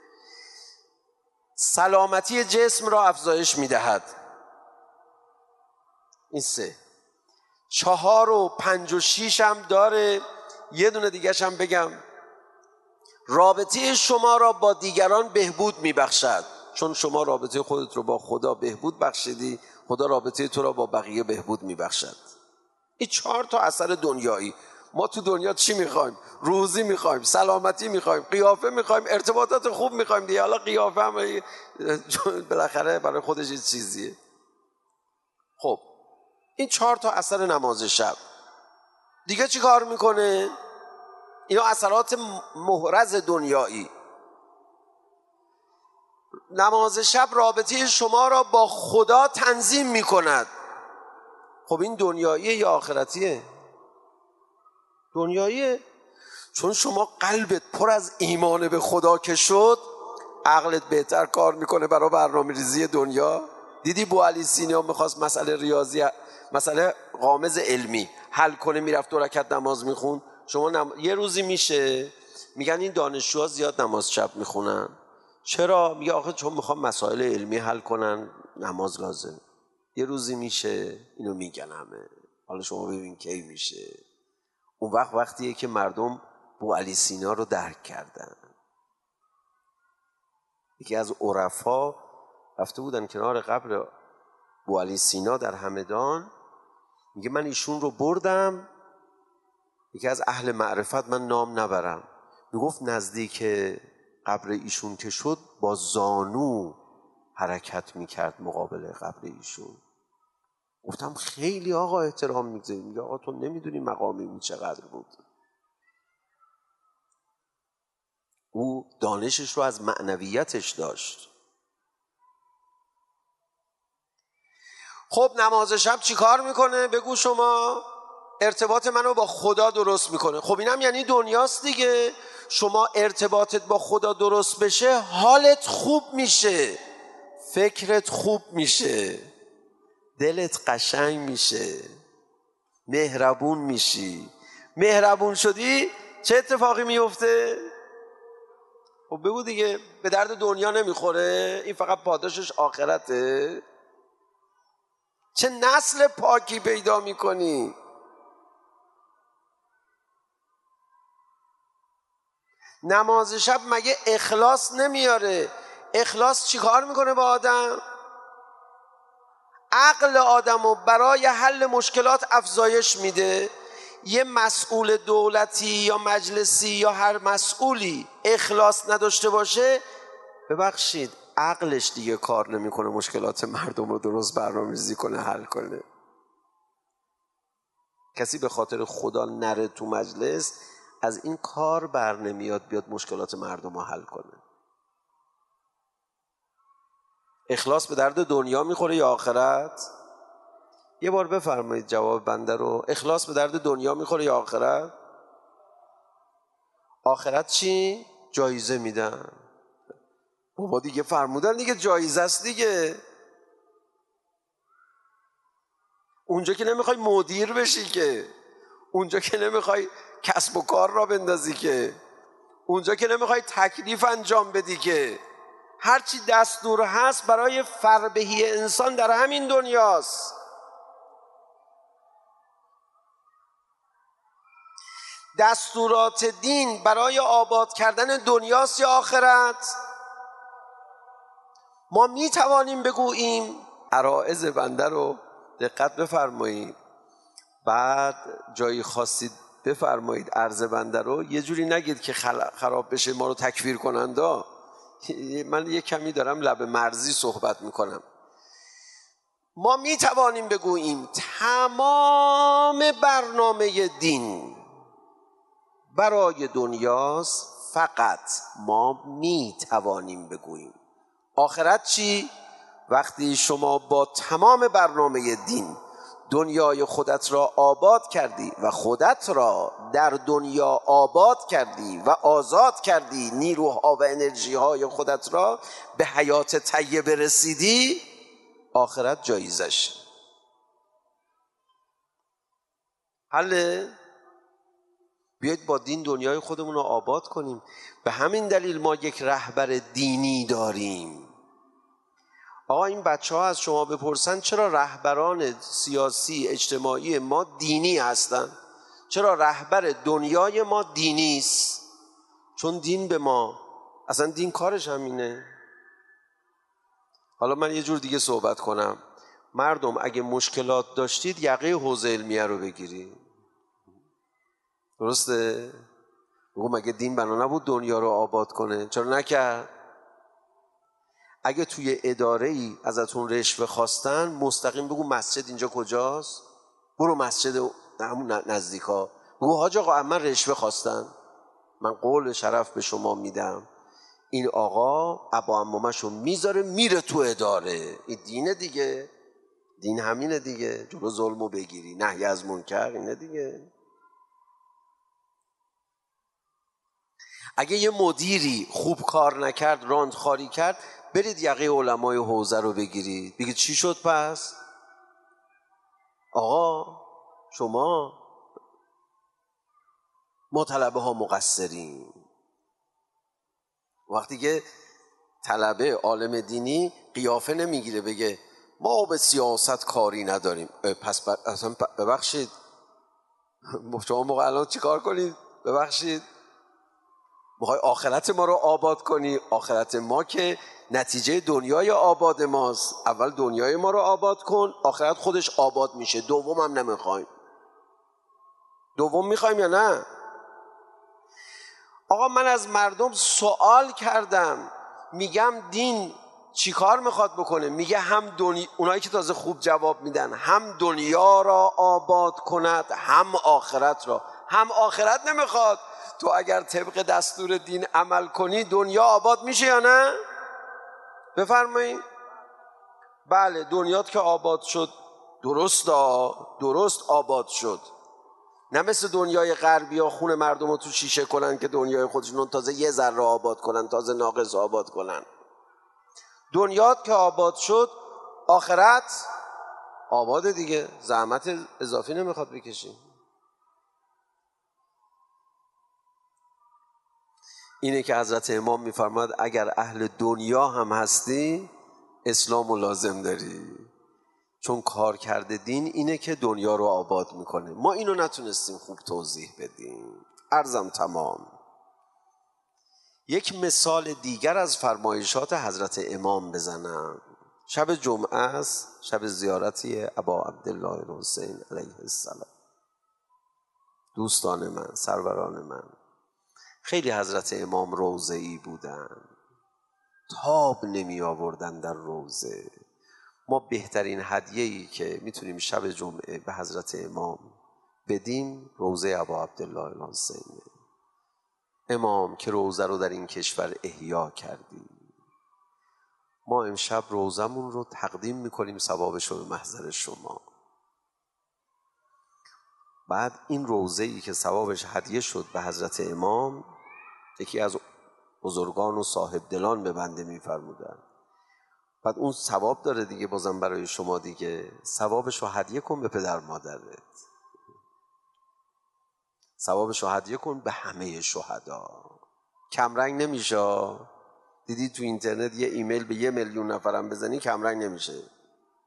سلامتی جسم را افزایش میدهد. این 3. 4 و 5 و 6 هم داره. یه دونه دیگرش هم بگم. رابطه شما را با دیگران بهبود میبخشد. چون شما رابطه خودت رو با خدا بهبود بخشیدی، خدا رابطه تو را با بقیه بهبود میبخشد. این 4 تا اثر دنیایی. ما تو دنیا چی میخوایم؟ روزی میخوایم، سلامتی میخوایم، قیافه میخوایم، ارتباطات خوب میخوایم دیگه. حالا قیافه هم بالاخره برای خودش یه چیزیه. خب این 4 تا اثر نماز شب. دیگه چی کار میکنه؟ اینا اثرات محرز دنیایی. نماز شب رابطه شما را با خدا تنظیم میکند. خب این دنیاییه یا آخرتیه؟ دنیاییه. چون شما قلبت پر از ایمان به خدا که شد، عقلت بهتر کار میکنه برای برنامه ریزی دنیا. دیدی بوعلی سینا میخواست مسئله ریاضی، مسئله غامض علمی حل کنه، میرفت 2 رکعت نماز میخون. شما یه روزی میشه میگن این دانشجوها زیاد نماز شب میخونن. چرا؟ میگه آخه چون میخوام مسائل علمی حل کنن نماز لازم. یه روزی میشه اینو میگن همه. حالا شما ببین کی میشه. اون وقتیه که مردم بوعلی سینا رو درک کردن. یکی از عرفا رفته بودن کنار قبر بوعلی سینا در همدان، میگه من ایشون رو بردم. یکی از اهل معرفت، من نام نبرم، میگفت نزدیک قبر ایشون که شد با زانو حرکت میکرد مقابل قبر ایشون. گفتم خیلی آقا احترام میگذاری. میگه آقا تو نمیدونی مقام این چقدر بود. او دانشش رو از معنویتش داشت. خب نماز شب چی کار میکنه؟ بگو شما. ارتباط منو با خدا درست میکنه. خب اینم یعنی دنیاست دیگه. شما ارتباطت با خدا درست بشه، حالت خوب میشه، فکرت خوب میشه، دلت قشنگ میشه، مهربون میشی. مهربون شدی چه اتفاقی میفته؟ خب بگو دیگه. به درد دنیا نمیخوره؟ این فقط پاداشش آخرته. چه نسل پاکی پیدا میکنی. نماز شب مگه اخلاص نمیاره؟ اخلاص چی کار میکنه با آدم؟ عقل آدمو برای حل مشکلات افزایش میده. یه مسئول دولتی یا مجلسی یا هر مسئولی اخلاص نداشته باشه، ببخشید عقلش دیگه کار نمیکنه مشکلات مردم رو درست برنامه‌ریزی کنه، حل کنه. کسی به خاطر خدا نره تو مجلس، از این کار بر نمیاد بیاد مشکلات مردم رو حل کنه. اخلاص به درد دنیا میخوره یا آخرت؟ یه بار بفرمایید جواب بنده رو. اخلاص به درد دنیا میخوره یا آخرت؟ آخرت چی؟ جایزه میدن. بابا دیگه فرمودن دیگه، جایزه است دیگه. اونجا که نمیخوای مدیر بشی که، اونجا که نمیخوای کسب و کار را بندازی که، اونجا که نمیخوای تکلیف انجام بدی که. هرچی دستور هست برای فربهی انسان در همین دنیاست. دستورات دین برای آباد کردن دنیاست یا آخرت؟ ما می توانیم بگوییم عرائض بنده رو دقت بفرمایید، بعد جایی خواستید بفرمایید عرض بنده رو یه جوری نگید که خراب بشه ما رو تکفیر کننده. من یه کمی دارم لب مرزی صحبت میکنم. ما می توانیم بگوییم تمام برنامه دین برای دنیاست، فقط ما می توانیم بگوییم. آخرت چی؟ وقتی شما با تمام برنامه دین دنیای خودت را آباد کردی و خودت را در دنیا آباد کردی و آزاد کردی، نیروها و انرژی های خودت را به حیات طیبه رسیدی، آخرت جایزش حله. بیایید با دین دنیای خودمون رو آباد کنیم. به همین دلیل ما یک رهبر دینی داریم. آقا این بچه ها از شما بپرسن چرا رهبران سیاسی اجتماعی ما دینی هستن؟ چرا رهبر دنیای ما دینی است؟ چون دین به ما، اصلا دین کارش همینه. حالا من یه جور دیگه صحبت کنم. مردم اگه مشکلات داشتید یقه حوزه علمیه رو بگیرید. درسته؟ بگو مگه دین بنا نبود دنیا رو آباد کنه؟ چرا نکرد؟ اگه توی اداره‌ای ازتون رشوه خواستن، مستقیم بگو مسجد اینجا کجاست؟ برو مسجد همون نزدیکا بگو حاج آقا من رشوه خواستن، من قول شرف به شما میدم این آقا ابا عمامشو میذاره میره تو اداره. این دینه دیگه، دین همینه دیگه، جلو ظلمو بگیری، نهی از منکر، اینه دیگه. اگه یه مدیری خوب کار نکرد، راندخاری کرد، برید یقه علمای حوزه رو بگیرید، بگید چی شد پس؟ آقا شما ما طلبه ها مقصرین. وقتی که طلبه عالم دینی قیافه نمیگیره بگه ما به سیاست کاری نداریم، پس اصلا ببخشید شما موقع الان چی کار کنید؟ ببخشید میخوای آخرت ما رو آباد کنی؟ آخرت ما که نتیجه دنیای آباد ماست. اول دنیای ما رو آباد کن، آخرت خودش آباد میشه. دوم هم نمیخوایم. دوم میخوایم یا نه؟ آقا من از مردم سوال کردم، میگم دین چی کار میخواد بکنه؟ میگه هم اونایی که تازه خوب جواب میدن، هم دنیا را آباد کند هم آخرت را. هم آخرت نمیخواد. تو اگر طبق دستور دین عمل کنی دنیا آباد میشه یا نه؟ بفرمایید. بله دنیات که آباد شد، درست آباد شد، نه مثل دنیای غربی ها خون مردم رو تو شیشه کنن که دنیای خودشون تازه یه ذره آباد کنن، تازه ناقص آباد کنن. دنیات که آباد شد، آخرت آباد دیگه، زحمت اضافی نمیخواد بکشیم. اینه که حضرت امام میفرماد اگر اهل دنیا هم هستی اسلام رو لازم داری، چون کار کرده دین اینه که دنیا رو آباد میکنه. ما اینو نتونستیم خوب توضیح بدیم. عرضم تمام. یک مثال دیگر از فرمایشات حضرت امام بزنم. شب جمعه است، شب زیارتی ابا عبدالله الحسین علیه السلام. دوستان من، سروران من، خیلی حضرت امام روضه‌ای بودن، تاب نمی آوردن در روضه. ما بهترین هدیه‌ای که میتونیم شب جمعه به حضرت امام بدیم روضه ابا عبدالله الحسین. امام که روضه رو در این کشور احیا کردی، ما امشب روضه‌مون رو تقدیم میکنیم ثوابش رو به محضر شما. بعد این روضه‌ای که ثوابش هدیه شد به حضرت امام، یکی از بزرگان و صاحب دلان به بنده میفرمودن، بعد اون ثواب داره دیگه، بازم برای شما دیگه ثوابش رو هدیه کن به پدر مادرت، ثوابش رو هدیه کن به همه شهدا. کمرنگ نمیشه. دیدی تو اینترنت یه ایمیل به 1,000,000 نفرم بزنی کمرنگ نمیشه،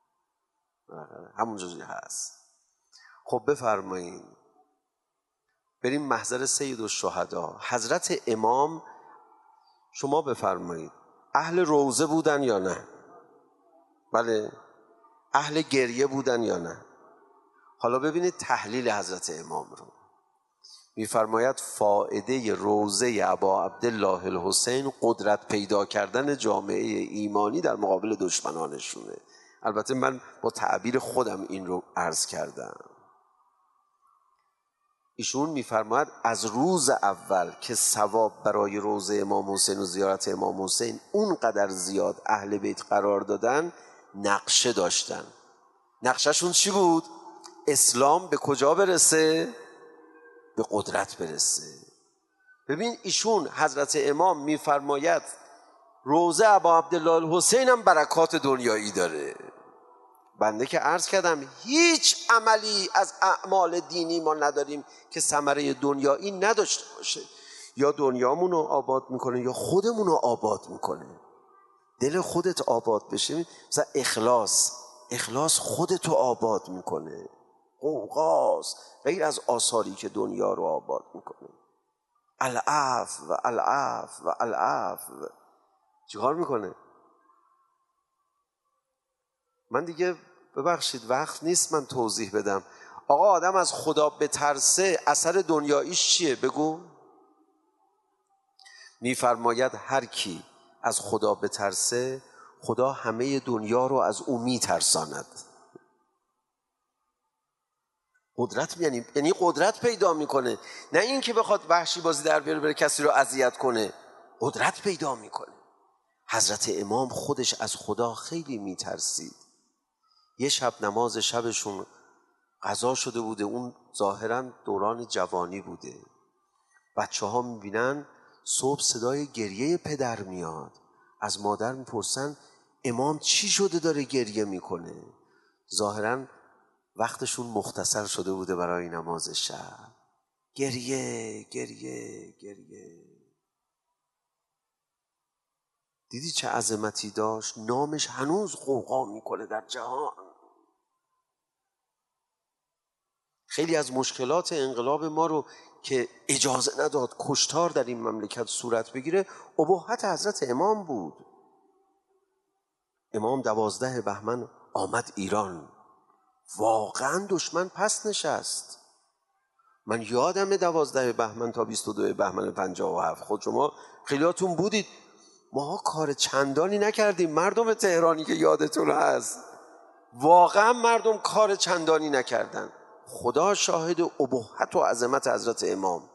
همونجوری هست. خب بفرمایید بریم محضر سید الشهدا. حضرت امام شما بفرمایید اهل روضه بودن یا نه؟ بله. اهل گریه بودن یا نه؟ حالا ببینید تحلیل حضرت امام رو. میفرماید فائده روضه ابا عبدالله الحسین قدرت پیدا کردن جامعه ایمانی در مقابل دشمنانشونه. البته من با تعبیر خودم این رو عرض کردم. ایشون میفرماید از روز اول که ثواب برای روضه امام حسین و زیارت امام حسین اونقدر زیاد اهل بیت قرار دادن، نقشه داشتن. نقشهشون چی بود؟ اسلام به کجا برسه؟ به قدرت برسه. ببین ایشون حضرت امام میفرماید روضه ابا عبدالله الحسین هم برکات دنیایی داره. بنده که عرض کردم هیچ عملی از اعمال دینی ما نداریم که ثمره دنیایی نداشته باشه. یا دنیامون رو آباد میکنه یا خودمون رو آباد میکنه. دل خودت آباد بشه، مثلا اخلاص خودت رو آباد میکنه. قوقاست غیر از آثاری که دنیا رو آباد میکنه. العفو چیکار میکنه؟ من دیگه ببخشید وقت نیست من توضیح بدم. آقا آدم از خدا بترسه اثر دنیاییش چیه؟ بگو. میفرماید هر کی از خدا بترسه خدا همه دنیا رو از او میترساند. قدرت یعنی قدرت پیدا میکنه، نه این که بخواد وحشی بازی در بیاره بره کسی رو اذیت کنه. قدرت پیدا میکنه. حضرت امام خودش از خدا خیلی میترسید. یه شب نماز شبشون قضا شده بوده، اون ظاهرا دوران جوانی بوده. بچه ها میبینن صبح صدای گریه پدر میاد، از مادر میپرسن امام چی شده داره گریه میکنه؟ ظاهرا وقتشون مختصر شده بوده برای نماز شب. گریه. دیدی چه عظمتی داشت؟ نامش هنوز غوغا میکنه در جهان. خیلی از مشکلات انقلاب ما رو که اجازه نداد کشتار در این مملکت صورت بگیره ابهت حضرت امام بود. امام 12 بهمن آمد ایران، واقعا دشمن پس نشست. من یادم 12 بهمن تا 22 بهمن 57. خود شما خیلیاتون بودید. ما کار چندانی نکردیم. مردم تهرانی که یادتون هست واقعا مردم کار چندانی نکردن. خدا شاهد ابهت و عظمت حضرت امام.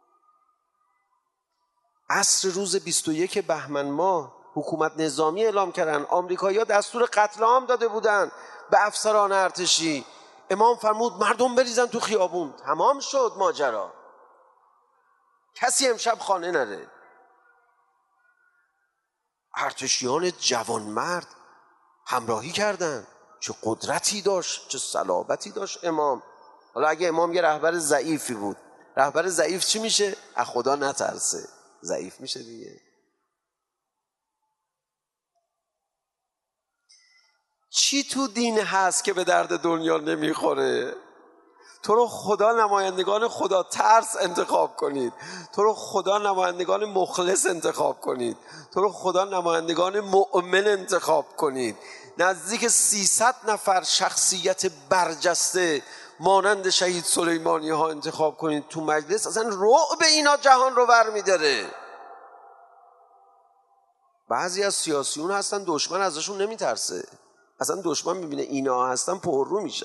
عصر روز 21 بهمن ماه حکومت نظامی اعلام کردن. آمریکایی‌ها دستور قتل عام داده بودن به افسران ارتشی. امام فرمود مردم بریزن تو خیابون. تمام شد ماجرا. کسی امشب خانه نره. ارتشیان جوانمرد همراهی کردن. چه قدرتی داشت، چه صلابتی داشت امام. حالا اگه امام یه رهبر ضعیفی بود، رهبر ضعیف چی میشه؟ از خدا نترسه، ضعیف میشه دیگه. چی تو دین هست که به درد دنیا نمیخوره؟ تو رو خدا نمایندگان خدا ترس انتخاب کنید. تو رو خدا نمایندگان مخلص انتخاب کنید. تو رو خدا نمایندگان مؤمن انتخاب کنید. نزدیک 300 نفر شخصیت برجسته مانند شهید سلیمانی ها انتخاب کنید تو مجلس. اصلا رعب اینا جهان رو ور میداره. بعضی از سیاسیون هستن دشمن ازشون نمیترسه. اصلا دشمن میبینه اینا هستن پررو میشن.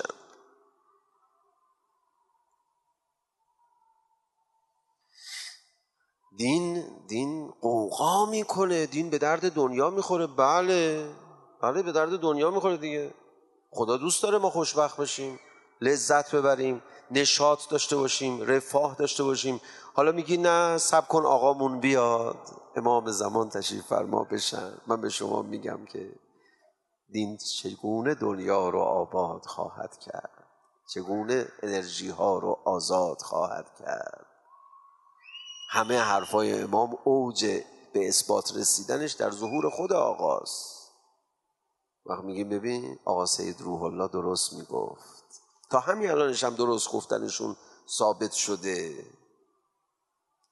دین قوقا میکنه. دین به درد دنیا میخوره. بله به درد دنیا میخوره دیگه. خدا دوست داره ما خوشبخت بشیم، لذت ببریم، نشاط داشته باشیم، رفاه داشته باشیم. حالا میگی نه صبر کن آقامون بیاد، امام زمان تشریف فرما بشن. من به شما میگم که دین چگونه دنیا رو آباد خواهد کرد، چگونه انرژی ها رو آزاد خواهد کرد. همه حرفای امام اوج به اثبات رسیدنش در ظهور خود آقاست. وقت میگیم ببین آقا سید روح الله درست میگفت. تا همین الانش هم درست گفتنشون ثابت شده.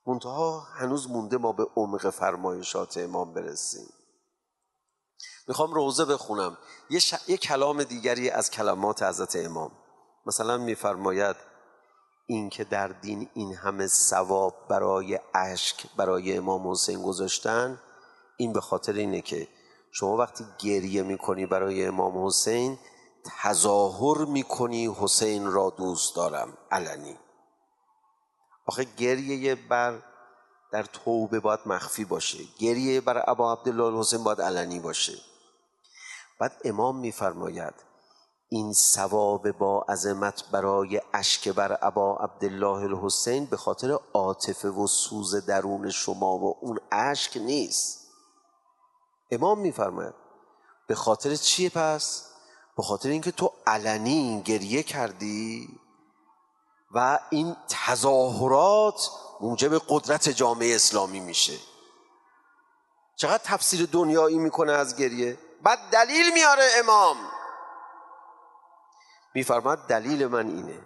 منتها هنوز مونده ما به عمق فرمایشات امام برسیم. میخوام روزه بخونم یه کلام دیگری از کلمات حضرت امام. مثلا میفرماید این که در دین این همه ثواب برای اشک برای امام حسین گذاشتن، این به خاطر اینه که شما وقتی گریه میکنی برای امام حسین تظاهر میکنی حسین را دوست دارم علنی. آخه گریه بر در توبه باید مخفی باشه، گریه بر ابا عبدالله الحسین باید علنی باشه. بعد امام میفرماید این ثواب با عظمت برای اشک بر ابا عبدالله الحسین به خاطر عاطفه و سوز درون شما و اون اشک نیست. امام میفرماید به خاطر چیه پس؟ به خاطر اینکه تو علنی گریه کردی و این تظاهرات موجب قدرت جامعه اسلامی میشه. چقدر تفسیر دنیایی میکنه از گریه. بعد دلیل میاره امام، میفرماید دلیل من اینه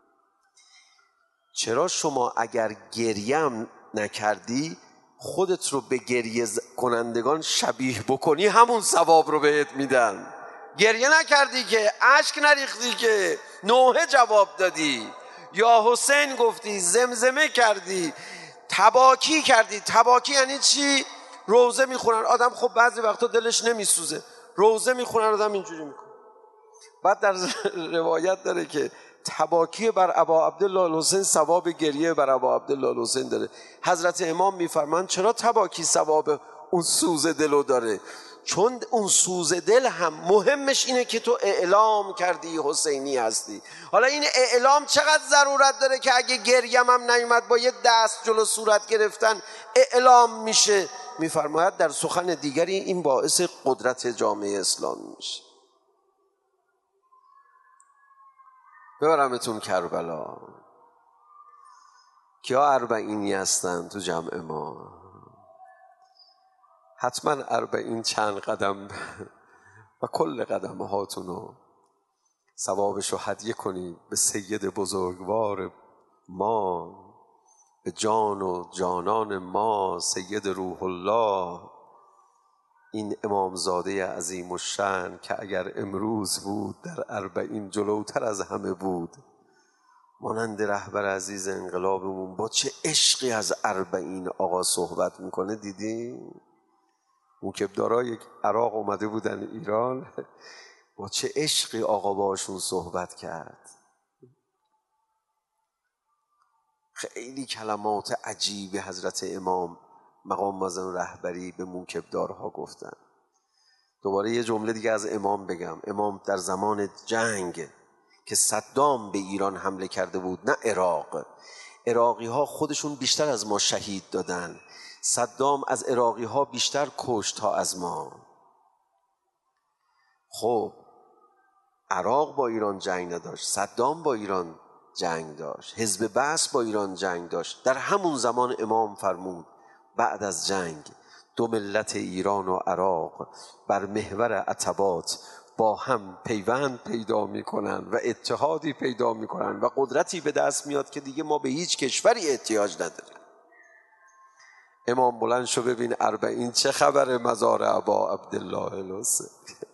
چرا شما اگر گریم نکردی خودت رو به گریه کنندگان شبیه بکنی همون ثواب رو بهت میدن. گریه نکردی که، اشک نریختی که، نوحه جواب دادی، یا حسین گفتی، زمزمه کردی، تباکی کردی. تباکی یعنی چی؟ روزه میخونن آدم، خب بعضی وقتا دلش نمیسوزه، روزه میخونن آدم اینجوری میکنه. بعد در روایت داره که تباکی بر ابا عبدالله الحسین ثواب گریه بر ابا عبدالله الحسین داره. حضرت امام میفرمان چرا تباکی ثواب اون سوز دلو داره؟ چون اون سوز دل هم مهمش اینه که تو اعلام کردی حسینی هستی. حالا این اعلام چقدر ضرورت داره که اگه گریم هم نیومد با یه دست جلو صورت گرفتن اعلام میشه. میفرماید در سخن دیگری این باعث قدرت جامعه اسلامی میشه. ببرمتون کربلا. کیا اربعینی هستن تو جمع ما؟ حتما اربعین چند قدم و کل قدم هاتونو ثوابشو هدیه کنید به سید بزرگوار ما، به جان و جانان ما سید روح الله، این امامزاده عظیم الشأن که اگر امروز بود در اربعین جلوتر از همه بود. مانند رهبر عزیز انقلابمون با چه عشقی از اربعین آقا صحبت میکنه. دیدین موکبدارای عراق اومده بودن ایران، با چه عشقی آقا باشون صحبت کرد. خیلی کلمات عجیب حضرت امام مقام معظم رهبری به موکبدارها گفتن. دوباره یه جمله دیگه از امام بگم. امام در زمان جنگ که صدام به ایران حمله کرده بود، نه عراق، عراقی ها خودشون بیشتر از ما شهید دادن، صدام از عراقی ها بیشتر کشت تا از ما. خب عراق با ایران جنگ نداشت، صدام با ایران جنگ داشت، حزب بعث با ایران جنگ داشت. در همون زمان امام فرمود بعد از جنگ دو ملت ایران و عراق بر محور عتبات با هم پیوند پیدا میکنن و اتحادی پیدا میکنن و قدرتی به دست میاد که دیگه ما به هیچ کشوری احتیاج نداریم. امام بلند شو ببین اربعین چه خبر مزار ابا عبدالله الحسین.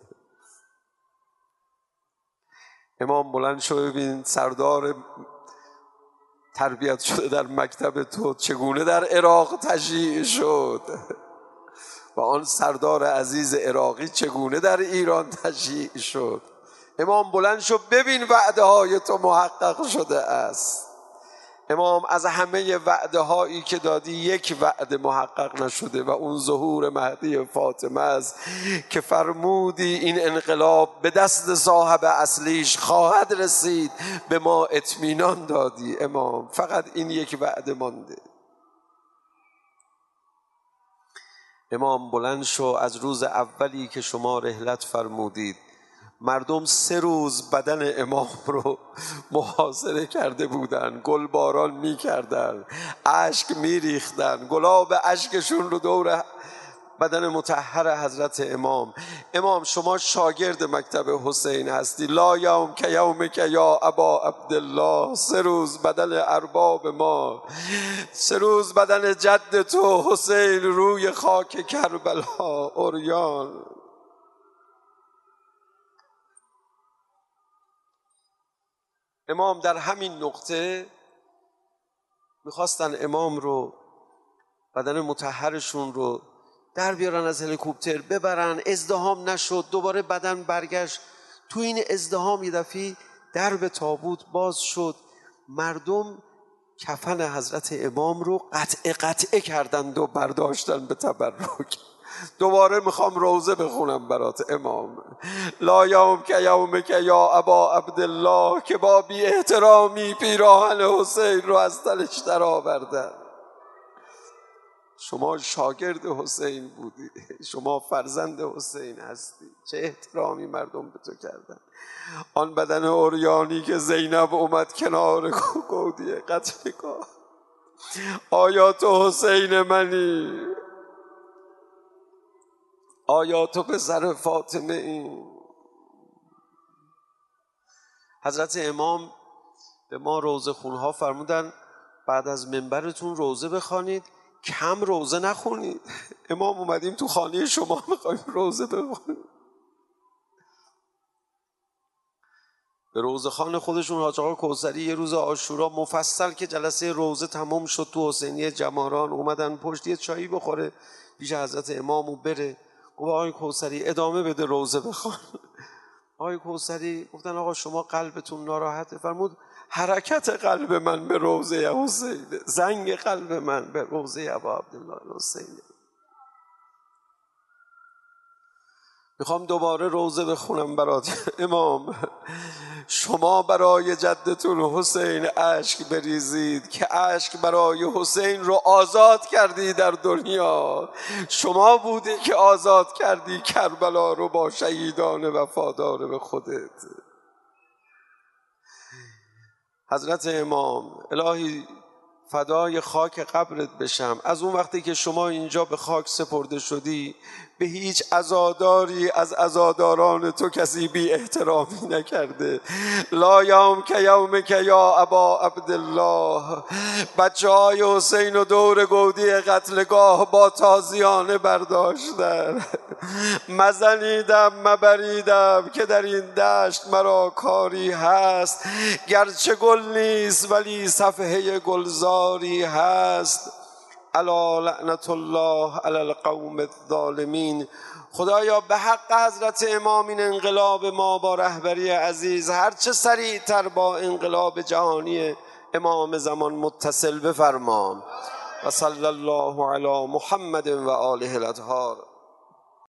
امام بلند شو ببین سردار تربیت شده در مکتب تو چگونه در عراق تشییع شد و آن سردار عزیز عراقی چگونه در ایران تشییع شد. امام بلند شو ببین وعده های تو محقق شده است. امام از همه وعده هایی که دادی یک وعده محقق نشده و اون ظهور مهدی فاطمه است که فرمودی این انقلاب به دست صاحب اصلیش خواهد رسید، به ما اطمینان دادی. امام فقط این یک وعده مانده. امام بلند شو از روز اولی که شما رحلت فرمودید مردم 3 روز بدن امام رو محاصره کرده بودن، گلباران می کردن، اشک می ریختن، گلاب اشکشون رو دور بدن مطهر حضرت امام. امام شما شاگرد مکتب حسین هستی. لا یوم که یومک یا ابا عبدالله. 3 روز بدن ارباب ما، 3 روز بدن جد تو حسین روی خاک کربلا عریان. امام در همین نقطه میخواستن امام رو، بدن مطهرشون رو در بیارن از هلیکوپتر ببرن، ازدحام نشد، دوباره بدن برگشت. تو این ازدحام یه دفعه درب تابوت باز شد، مردم کفن حضرت امام رو قطعه کردند و برداشتن به تبرک. دوباره میخوام روزه بخونم برات امام. لا یوم که یومک یا ابا عبدالله، که با بی احترامی پیراهن حسین رو از تنش در آوردن. شما شاگرد حسین بودی، شما فرزند حسین هستی، چه احترامی مردم به تو کردن. آن بدن عریانی که زینب اومد کنار گودی قتلگاه. آیا تو حسین منی؟ آیا تو پسر فاطمه ای؟ حضرت امام به ما روزه خونها فرمودن بعد از منبرتون روزه بخوانید، کم روزه نخونید. امام اومدیم تو خانه شما میخوایم روزه بخونید. به روزه خان خودشون حاج آقا کوثری یه روز عاشورا مفصل که جلسه روزه تمام شد تو حسینیه جماران اومدن پشت یه چایی بخوره پیش حضرت امام و بره. گفت آقای کوثری ادامه بده روزه بخوان. آقای کوثری گفتن آقا شما قلبتون ناراحته؟ فرمود حرکت قلب من به روزه حسین، زنگ قلب من به روزه ابا عبدالله حسین. میخوام دوباره روزه بخونم برات امام. شما برای جدتون حسین اشک بریزید که اشک برای حسین رو آزاد کردی در دنیا. شما بودی که آزاد کردی کربلا رو با شهیدان وفادار به خودت. حضرت امام الهی فدای خاک قبرت بشم. از اون وقتی که شما اینجا به خاک سپرده شدی به هیچ عزاداری از عزاداران تو کسی بی احترامی نکرده. لا یوم که یومک یا ابا عبدالله. بچه های حسین و دور گودی قتلگاه با تازیانه برداشتن. مزنیدم مبریدم که در این دشت مرا کاری هست، گرچه گل نیست ولی صفحه گلزاری هست. الا لعنت الله علی القوم الظالمین. خدایا به حق حضرت امام این انقلاب ما با رهبری عزیز هرچه سریعتر با انقلاب جهانی امام زمان متصل بفرما. و صلی الله علی محمد و آله الاطهار.